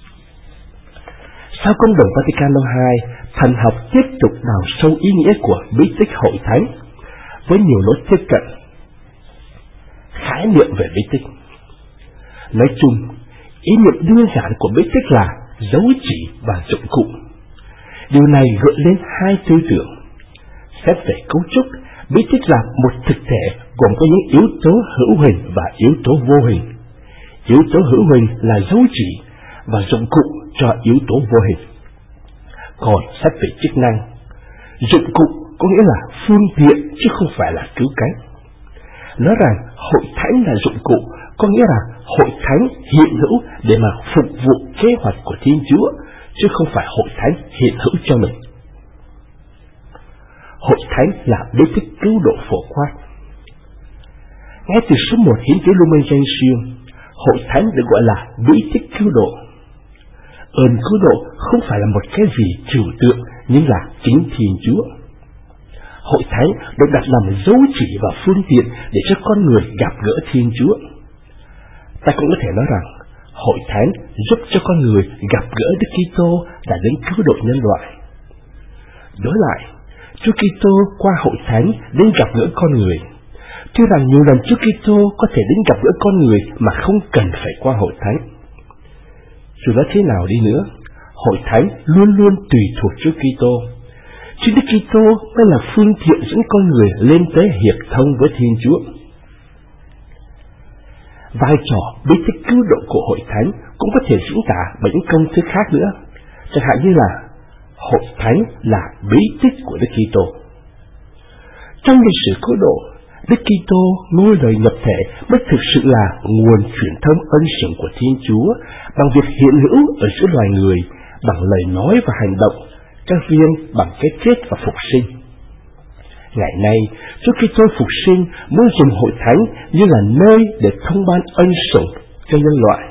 S7: Sau công đồng Vaticano hai, thần học tiếp tục đào sâu ý nghĩa của bí tích hội thánh với nhiều lối tiếp cận. Khái niệm về bí tích. Nói chung, ý niệm đơn giản của bí tích là dấu chỉ và dụng cụ. Điều này gợi lên hai tư tưởng. Xét về cấu trúc, bí tích là một thực thể gồm có những yếu tố hữu hình và yếu tố vô hình. Yếu tố hữu hình là dấu chỉ và dụng cụ cho yếu tố vô hình. Còn xét về chức năng, dụng cụ có nghĩa là phương tiện chứ không phải là cứu cánh. Nói rằng hội thánh là dụng cụ có nghĩa là hội thánh hiện hữu để mà phục vụ kế hoạch của Thiên Chúa, chứ không phải hội thánh hiện hữu cho mình. Hội thánh là bí tích cứu độ phổ quát. Ngay từ số một hiến chế Lumen Gentium, hội thánh được gọi là bí tích cứu độ. Ơn cứu độ không phải là một cái gì trừu tượng, nhưng là chính Thiên Chúa. Hội thánh được đặt làm dấu chỉ và phương tiện để cho con người gặp gỡ Thiên Chúa. Ta cũng có thể nói rằng hội thánh giúp cho con người gặp gỡ Đức Kitô đã đến cứu độ nhân loại. Đối lại, Chúa Kitô qua hội thánh đến gặp gỡ con người. Tuy rằng nhiều lần Chúa Kitô có thể đến gặp gỡ con người mà không cần phải qua hội thánh. Dù nói thế nào đi nữa, hội thánh luôn luôn tùy thuộc Chúa Kitô. Chính Đức Kitô mới là phương tiện dẫn con người lên tới hiệp thông với Thiên Chúa. Vai trò bí tích cứu độ của hội thánh cũng có thể diễn tả bởi những công thức khác nữa, chẳng hạn như là hội thánh là bí tích của Đức Kitô. Trong lịch sử cứu độ, Đức Kitô ngôi lời nhập thể mới thực sự là nguồn truyền thông ân sủng của Thiên Chúa bằng việc hiện hữu ở giữa loài người, bằng lời nói và hành động, các riêng bằng cái chết và phục sinh. Ngày nay, Chúa Kitô phục sinh muốn dùng hội thánh như là nơi để thông ban ân sủng cho nhân loại.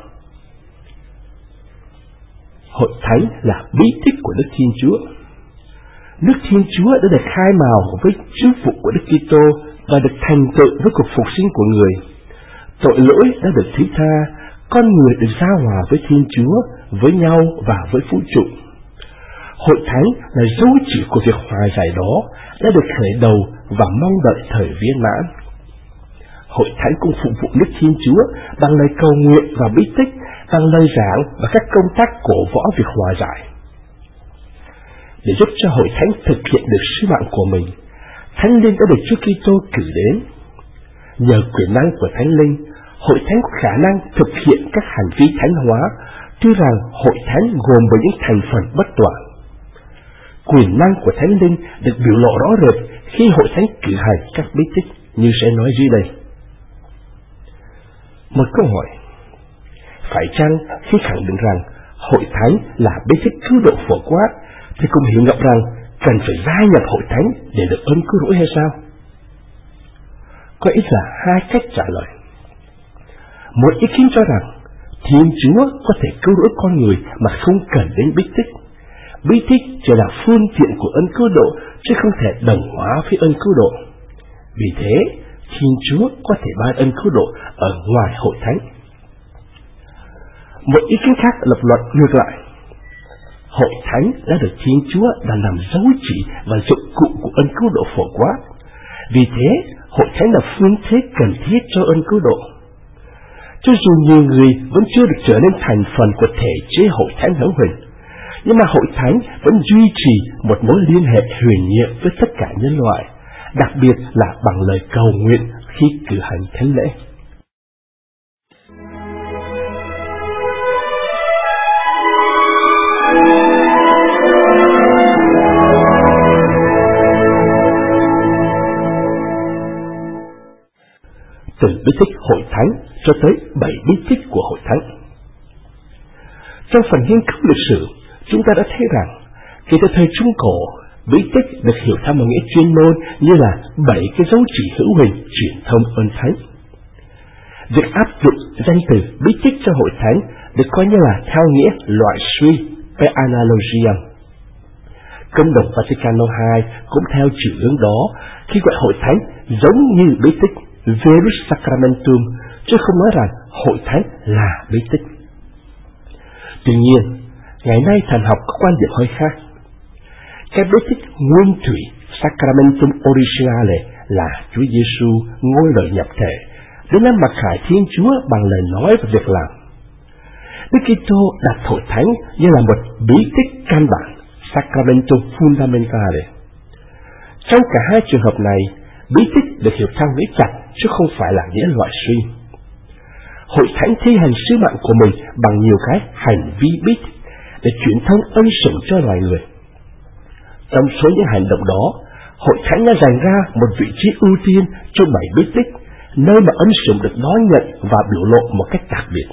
S7: Hội thánh là bí tích của Đức Thiên Chúa. Đức Thiên Chúa đã được khai mào với chức vụ của Đức Kitô và được thành tựu với cuộc phục sinh của người. Tội lỗi đã được thứ tha con người được giao hòa với Thiên Chúa, với nhau và với vũ trụ. Hội thánh là dấu chỉ của việc hòa giải đó đã được khởi đầu và mong đợi thời viên mãn. Hội thánh cũng phục vụ Đức Thiên Chúa bằng lời cầu nguyện và bí tích, bằng lời giảng và các công tác cổ võ việc hòa giải. Để giúp cho hội thánh thực hiện được sứ mạng của mình, Thánh Linh đã được Chúa Kitô cử đến. Nhờ quyền năng của Thánh Linh, hội thánh có khả năng thực hiện các hành vi thánh hóa, tuy rằng hội thánh gồm bởi những thành phần bất toàn. Quyền năng của Thánh Linh được biểu lộ rõ rệt khi hội thánh cử hành các bí tích như sẽ nói dưới đây. Một câu hỏi: phải chăng khi khẳng định rằng hội thánh là bí tích cứu độ phổ quát thì cũng hiểu ngậm rằng cần phải gia nhập hội thánh để được ơn cứu rỗi hay sao? Có ít là hai cách trả lời. Một ý kiến cho rằng Thiên Chúa có thể cứu rỗi con người mà không cần đến bí tích. Bí tích chỉ là phương tiện của ơn cứu độ, chứ không thể đồng hóa với ơn cứu độ. Vì thế, Thiên Chúa có thể ban ơn cứu độ ở ngoài hội thánh. Một ý kiến khác lập luận ngược lại. Hội thánh đã được Thiên Chúa đã làm dấu chỉ và dụng cụ của ơn cứu độ phổ quát. Vì thế, hội thánh là phương thế cần thiết cho ơn cứu độ. Cho dù nhiều người vẫn chưa được trở nên thành phần của thể chế hội thánh hữu hình, nhưng mà hội thánh vẫn duy trì một mối liên hệ huyền nhiệm với tất cả nhân loại, đặc biệt là bằng lời cầu nguyện khi cử hành thánh lễ. Từ bí tích hội thánh cho tới bảy bí tích của hội thánh. Trong phần nghiên cứu lịch sử, chúng ta đã thấy rằng kể từ thời Trung Cổ, bí tích được hiểu theo một nghĩa chuyên môn như là bảy cái dấu chỉ hữu hình truyền thông ơn thánh. Việc áp dụng danh từ bí tích cho hội thánh được coi như là theo nghĩa loại suy per analogiam. Công đồng Vaticano hai cũng theo chiều hướng đó khi gọi hội thánh giống như bí tích Verus Sacramentum, chứ không nói rằng hội thánh là bí tích. Tuy nhiên, ngày nay thần học có quan điểm hơi khác. Cái bí tích nguyên thủy Sacramentum Originale là Chúa Giêsu ngôi lời nhập thể, đến làm mặc khải Thiên Chúa bằng lời nói và việc làm. Đức Kitô đặt hội thánh như là một bí tích căn bản Sacramentum Fundamentale. Trong cả hai trường hợp này, bí tích được hiểu theo nghĩa chặt chứ không phải là nghĩa loại suy. Hội thánh thi hành sứ mạng của mình bằng nhiều cái hành vi bí tích để truyền thông ân sủng cho loài người. Trong số những hành động đó, hội thánh đã dành ra một vị trí ưu tiên cho bảy bí tích, nơi mà ân sủng được đón nhận và biểu lộ một cách đặc biệt.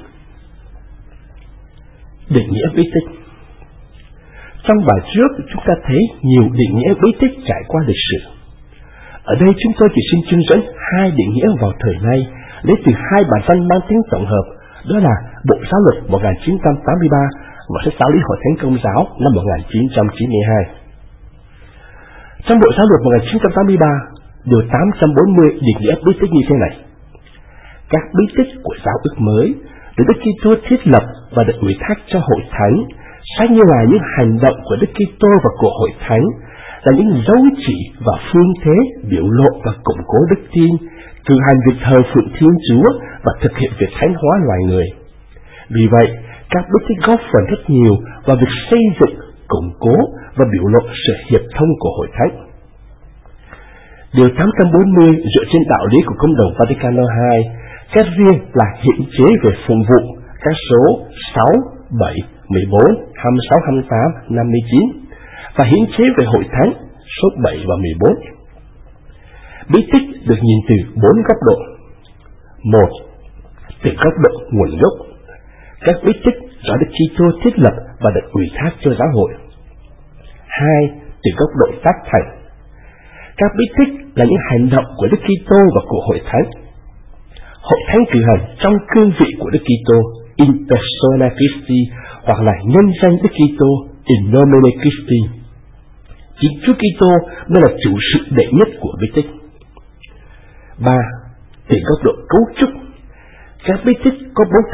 S7: Định nghĩa bí tích. Trong bài trước chúng ta thấy nhiều định nghĩa bí tích trải qua lịch sử. Ở đây chúng tôi chỉ xin trưng dẫn hai định nghĩa vào thời nay, lấy từ hai bản văn mang tính tổng hợp, đó là Bộ Giáo luật một nghìn chín trăm tám mươi ba và sách giáo lý Hội Thánh Công giáo năm một nghìn chín trăm chín mươi hai. Trong Bộ Giáo luật một nghìn chín trăm tám mươi ba, điều tám trăm bốn mươi định nghĩa bí tích như thế này: các bí tích của giáo ước mới được Đức Kitô thiết lập và được ủy thác cho hội thánh, sẽ như là những hành động của Đức Kitô và của hội thánh, là những dấu chỉ và phương thế biểu lộ và củng cố đức tin, cử hành việc thờ phượng Thiên Chúa và thực hiện việc thánh hóa loài người. Vì vậy, các bí tích góp phần rất nhiều vào việc xây dựng, củng cố và biểu lộ sự hiệp thông của hội thánh. Điều tám trăm bốn mươi dựa trên đạo lý của Công đồng Vaticano hai, các riêng là hiến chế về phụng vụ, các số sáu, bảy, mười bốn, hai mươi sáu, hai mươi tám, năm mươi chín, và hiến chế về hội thánh số bảy và mười bốn. Bí tích được nhìn từ bốn góc độ. Một, từ góc độ nguồn gốc. Các bí tích do Đức Kitô thiết lập và được ủy thác cho giáo hội. Hai, từ góc độ tác thành. Các bí tích là những hành động của Đức Kitô và của hội thánh. Hội thánh cử hành trong cương vị của Đức Kitô, in persona Christi, hoặc là nhân danh Đức Kitô, in nomine Christi. Chính Chúa Kitô mới là chủ sự đệ nhất của bí tích. Ba, từ góc độ cấu trúc. Các bí tích có bố thức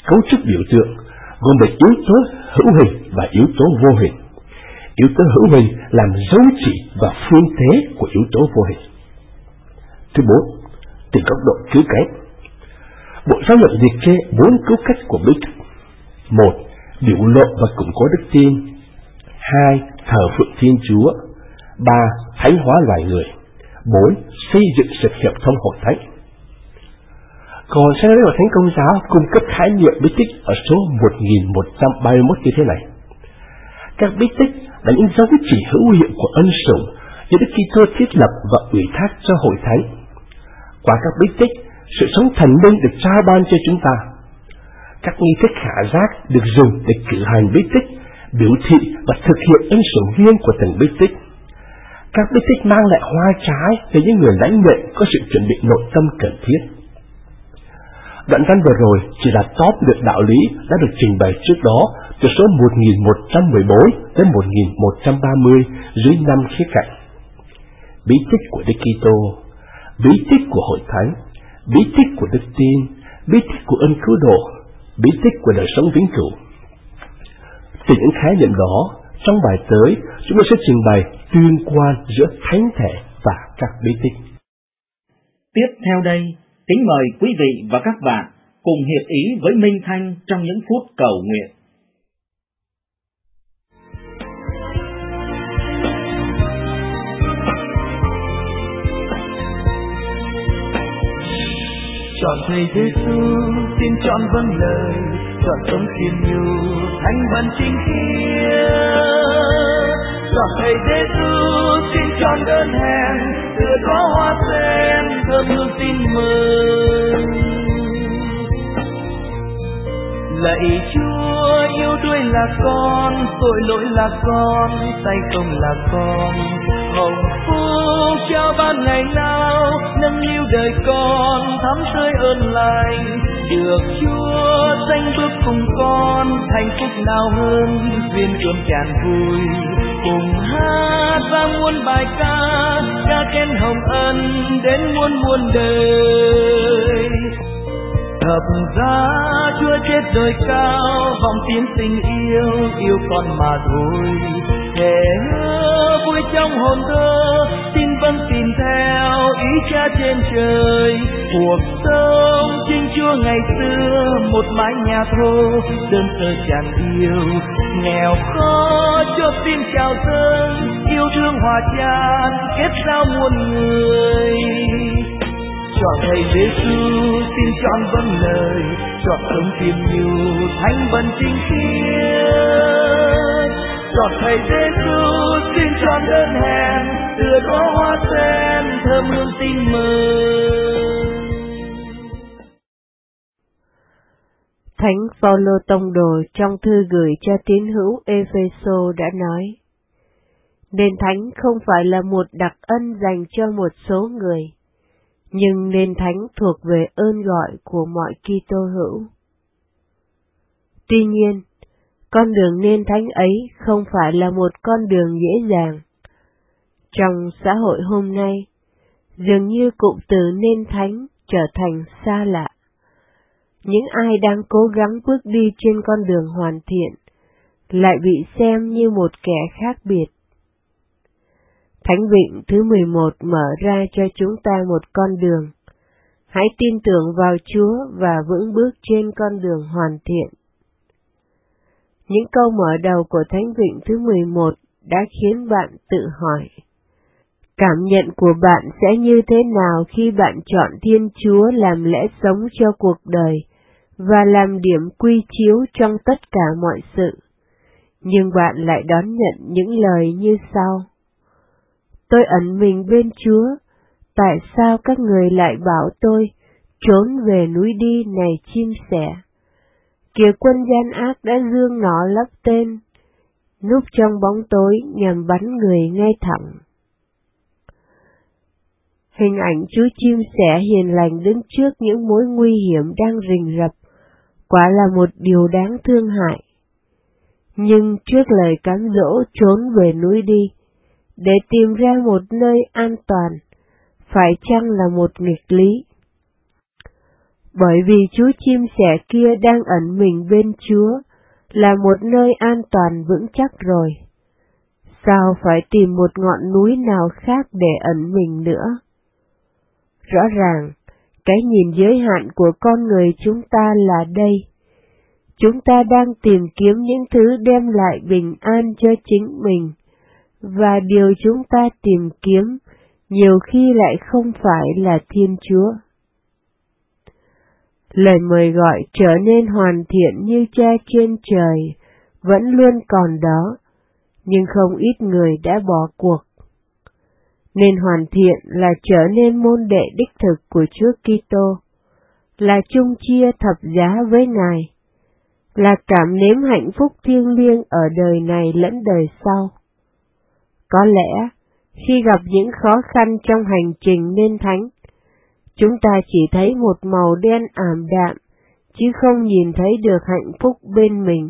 S7: Cấu trúc biểu tượng gồm một yếu tố hữu hình và yếu tố vô hình. Yếu tố hữu hình làm dấu chỉ và phương thế của yếu tố vô hình. Thứ bốn, từ góc độ cứu cánh. Bộ giáo luận liệt kê bốn cấu cách của bí tích. Một, biểu lộ và củng cố đức tin. Hai, thờ phượng Thiên Chúa. Ba, thánh hóa loài người. Bốn, xây dựng sự hiệp thông hội thánh. Còn Sách Nói và Thánh Công giáo cung cấp khái niệm bí tích ở số một nghìn một trăm ba mươi mốt như thế này. Các bí tích là những dấu chỉ hữu hiệu của ân sủng do Đức Kitô thiết lập và ủy thác cho hội thánh. Qua các bí tích, sự sống thần linh được trao ban cho chúng ta. Các nghi thức hạ giác được dùng để cử hành bí tích, biểu thị và thực hiện ân sủng riêng của từng bí tích. Các bí tích mang lại hoa trái để những người lãnh nhận có sự chuẩn bị nội tâm cần thiết. Đoạn văn vừa rồi chỉ là top lược đạo lý đã được trình bày trước đó từ số một nghìn một trăm mười bốn đến một nghìn một trăm ba mươi dưới năm khía cạnh: bí tích của Đức Kitô, bí tích của hội thánh, bí tích của đức tin, bí tích của ân cứu độ, bí tích của đời sống vĩnh cửu. Từ những khái niệm đó, trong bài tới chúng tôi sẽ trình bày tương quan giữa thánh thể và các bí tích.
S4: Tiếp theo đây, kính mời quý vị và các bạn cùng hiệp ý với Minh Thanh trong những phút cầu nguyện.
S6: Chọn Thầy Giêsu, xin chọn vâng lời, chọn sống khiêm nhu, thánh văn chính khiết. Chọn Thầy Giêsu, xin chọn đơn hèn, tựa có hoa sen, thơm hương tin mừng. Lạy Chúa, yêu đuối là con, tội lỗi là con, tay không là con. Hồng phúc trao ban ngày nào, nâng niu đời con, thắm tươi ơn lành. Được Chúa danh bước cùng con, hạnh phúc nào hơn, duyên cơm tràn vui. Cùng hát vang muôn bài ca, ca khen hồng ân đến muôn muôn đời. Thập giá Chúa chết đời cao, vòng tiếng tình yêu, yêu con mà thôi. Thề hứa vui trong hồn thơ, xin vâng tin theo ý Cha trên trời. Cuộc sống Thiên Chúa ngày xưa, một mái nhà thô, đơn sơ chẳng yêu. Nghèo khó cho xin chào dâng, yêu thương hòa tràn, kết giao muôn người. Chọn Thầy Giêsu, xin chọn vâng lời, chọn sống khiêm nhu, thánh văn chính khiết. Chọn Thầy Giêsu, xin chọn đơn hèn, tựa có hoa sen, thơm hương tin mừng.
S5: Thánh Phaolô tông đồ trong thư gửi cho tín hữu Ê-phê-sô đã nói: Nên thánh không phải là một đặc ân dành cho một số người, nhưng nên thánh thuộc về ơn gọi của mọi Kitô hữu. Tuy nhiên, con đường nên thánh ấy không phải là một con đường dễ dàng. Trong xã hội hôm nay, dường như cụm từ nên thánh trở thành xa lạ. Những ai đang cố gắng bước đi trên con đường hoàn thiện lại bị xem như một kẻ khác biệt. Thánh Vịnh thứ mười một mở ra cho chúng ta một con đường. Hãy tin tưởng vào Chúa và vững bước trên con đường hoàn thiện. Những câu mở đầu của Thánh Vịnh thứ mười một đã khiến bạn tự hỏi: cảm nhận của bạn sẽ như thế nào khi bạn chọn Thiên Chúa làm lẽ sống cho cuộc đời và làm điểm quy chiếu trong tất cả mọi sự, nhưng bạn lại đón nhận những lời như sau: Tôi ẩn mình bên Chúa, tại sao các người lại bảo tôi trốn về núi đi này chim sẻ? Kìa quân gian ác đã dương nó lấp tên, núp trong bóng tối nhằm bắn người ngay thẳng. Hình ảnh chú chim sẻ hiền lành đứng trước những mối nguy hiểm đang rình rập, quả là một điều đáng thương hại. Nhưng trước lời cám dỗ trốn về núi đi, để tìm ra một nơi an toàn, phải chăng là một nghịch lý? Bởi vì chú chim sẻ kia đang ẩn mình bên Chúa, là một nơi an toàn vững chắc rồi. Sao phải tìm một ngọn núi nào khác để ẩn mình nữa? Rõ ràng, cái nhìn giới hạn của con người chúng ta là đây. Chúng ta đang tìm kiếm những thứ đem lại bình an cho chính mình, và điều chúng ta tìm kiếm nhiều khi lại không phải là Thiên Chúa. Lời mời gọi trở nên hoàn thiện như Cha trên trời vẫn luôn còn đó, nhưng không ít người đã bỏ cuộc. Nên hoàn thiện là trở nên môn đệ đích thực của Chúa Kitô, là chung chia thập giá với Ngài, là cảm nếm hạnh phúc thiêng liêng ở đời này lẫn đời sau. Có lẽ, khi gặp những khó khăn trong hành trình nên thánh, chúng ta chỉ thấy một màu đen ảm đạm, chứ không nhìn thấy được hạnh phúc bên mình.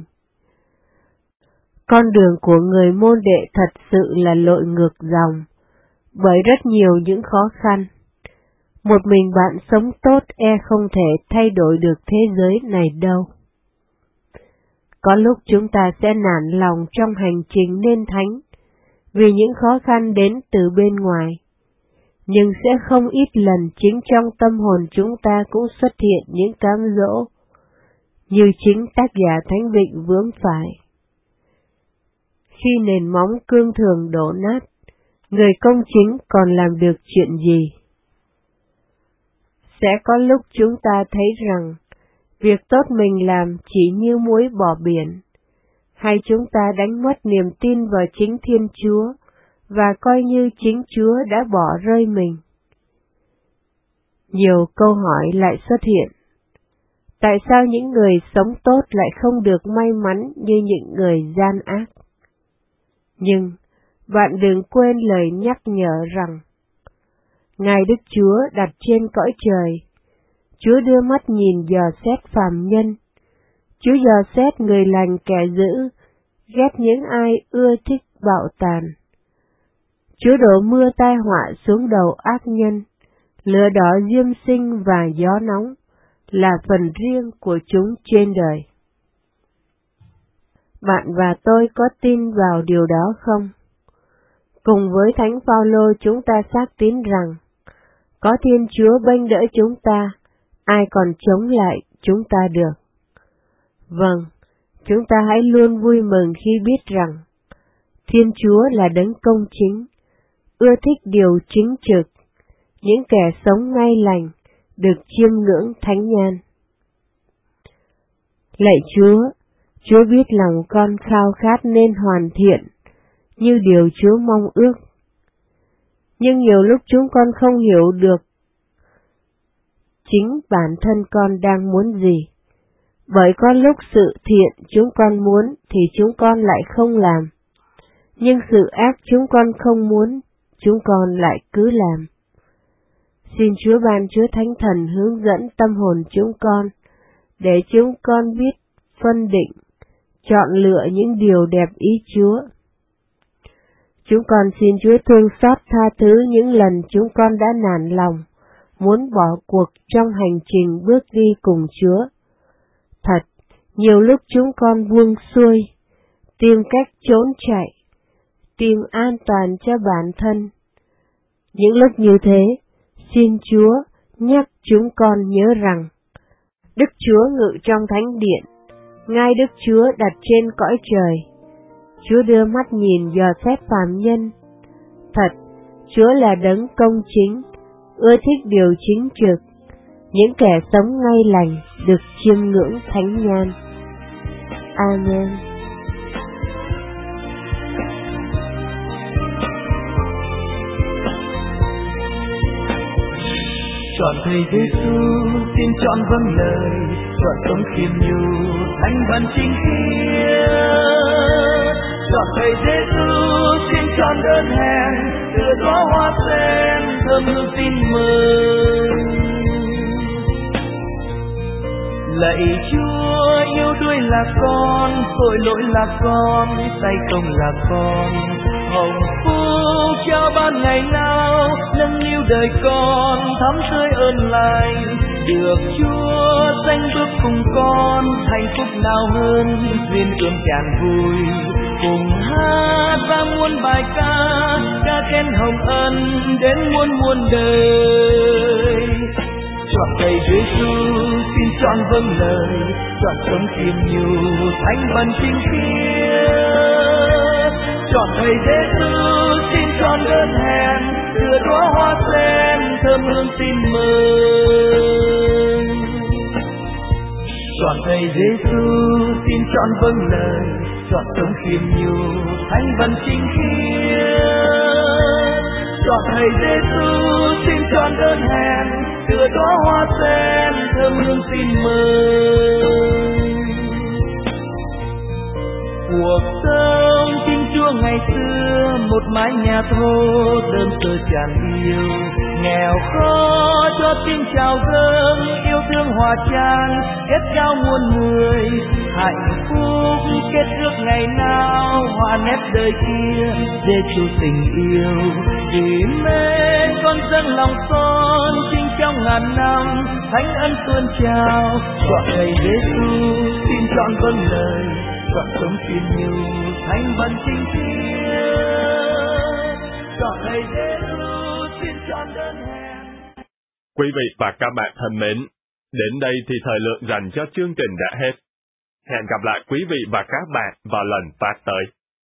S5: Con đường của người môn đệ thật sự là lội ngược dòng, bởi rất nhiều những khó khăn. Một mình bạn sống tốt e không thể thay đổi được thế giới này đâu. Có lúc chúng ta sẽ nản lòng trong hành trình nên thánh, vì những khó khăn đến từ bên ngoài. Nhưng sẽ không ít lần chính trong tâm hồn chúng ta cũng xuất hiện những cám dỗ, như chính tác giả Thánh Vịnh vướng phải. Khi nền móng cương thường đổ nát, người công chính còn làm được chuyện gì? Sẽ có lúc chúng ta thấy rằng, việc tốt mình làm chỉ như muối bỏ biển, hay chúng ta đánh mất niềm tin vào chính Thiên Chúa, và coi như chính Chúa đã bỏ rơi mình. Nhiều câu hỏi lại xuất hiện. Tại sao những người sống tốt lại không được may mắn như những người gian ác? Nhưng, bạn đừng quên lời nhắc nhở rằng, Ngài Đức Chúa đặt trên cõi trời, Chúa đưa mắt nhìn dò xét phàm nhân, Chúa dò xét người lành kẻ dữ, ghét những ai ưa thích bạo tàn. Chúa đổ mưa tai họa xuống đầu ác nhân, lửa đỏ diêm sinh và gió nóng là phần riêng của chúng trên đời. Bạn và tôi có tin vào điều đó không? Cùng với Thánh Phaolô chúng ta xác tín rằng, có Thiên Chúa bênh đỡ chúng ta, ai còn chống lại chúng ta được. Vâng, chúng ta hãy luôn vui mừng khi biết rằng, Thiên Chúa là đấng công chính, ưa thích điều chính trực, những kẻ sống ngay lành, được chiêm ngưỡng thánh nhan. Lạy Chúa, Chúa biết lòng con khao khát nên hoàn thiện, như điều Chúa mong ước. Nhưng nhiều lúc chúng con không hiểu được chính bản thân con đang muốn gì. Bởi có lúc sự thiện chúng con muốn thì chúng con lại không làm, nhưng sự ác chúng con không muốn, chúng con lại cứ làm. Xin Chúa ban Chúa Thánh Thần hướng dẫn tâm hồn chúng con, để chúng con biết phân định, chọn lựa những điều đẹp ý Chúa. Chúng con xin Chúa thương xót tha thứ những lần chúng con đã nản lòng, muốn bỏ cuộc trong hành trình bước đi cùng Chúa. Thật, nhiều lúc chúng con buông xuôi, tìm cách trốn chạy, tìm an toàn cho bản thân. Những lúc như thế, xin Chúa nhắc chúng con nhớ rằng, Đức Chúa ngự trong thánh điện, ngai Đức Chúa đặt trên cõi trời. Chúa đưa mắt nhìn dò xét phàm nhân. Thật, Chúa là đấng công chính, ưa thích điều chính trực, những kẻ sống ngay lành được chiêm ngưỡng thánh nhan. Amen.
S6: Chọn Thầy Giêsu, xin chọn vâng lời, chọn sống khiêm nhu, thanh văn chính khiết. Chọn Thầy Giêsu, xin chọn đơn hèn, tựa gió hoa sen, thơm hương tin mừng. Lạy Chúa, yêu đuối là con, tội lỗi là con, tay không là con. Hồng phúc cho ban ngày nào, nâng niu đời con, thắm tươi ơn lành. được Chúa danh bước cùng con, hạnh phúc nào hơn duyên ươm tràn vui. Cùng hát vang muôn bài ca, ca khen hồng ân đến muôn muôn đời. Chọn thầy Giêsu xin chọn vâng lời, chọn sống kiềm nhu thánh văn chính khiết. Chọn thầy Giêsu xin chọn đơn hèn, tựa đóa hoa sen thơm hương tin mừng. Chọn thầy Giêsu xin chọn vâng lời, chọn sống khiêm nhu thánh văn chính khiết. Chọn thầy Giêsu xin chọn đơn hèn, tựa đóa hoa sen thơm hương tin mừng. Cuộc sống Thiên Chúa ngày xưa một mái nhà thô đơn sơ tràn yêu, nghèo khó cho tiếng chào gớm, yêu thương hòa tràn kết giao muôn người. Hạnh phúc kết ước ngày nào, hòa nét đời kia Giêsu tình yêu. Vì mê con dâng lòng son trinh trong ngàn năm, thánh ân tuôn trào. Chọn thầy Giêsu xin chọn vâng lời, chọn sống kiên nhu thánh văn chính khiết. Chọn thầy Giêsu xin chọn đơn hèn.
S2: Quý vị và các bạn thân mến, đến đây thì thời lượng dành cho chương trình đã hết. Hẹn gặp lại quý vị và các bạn vào lần phát tới.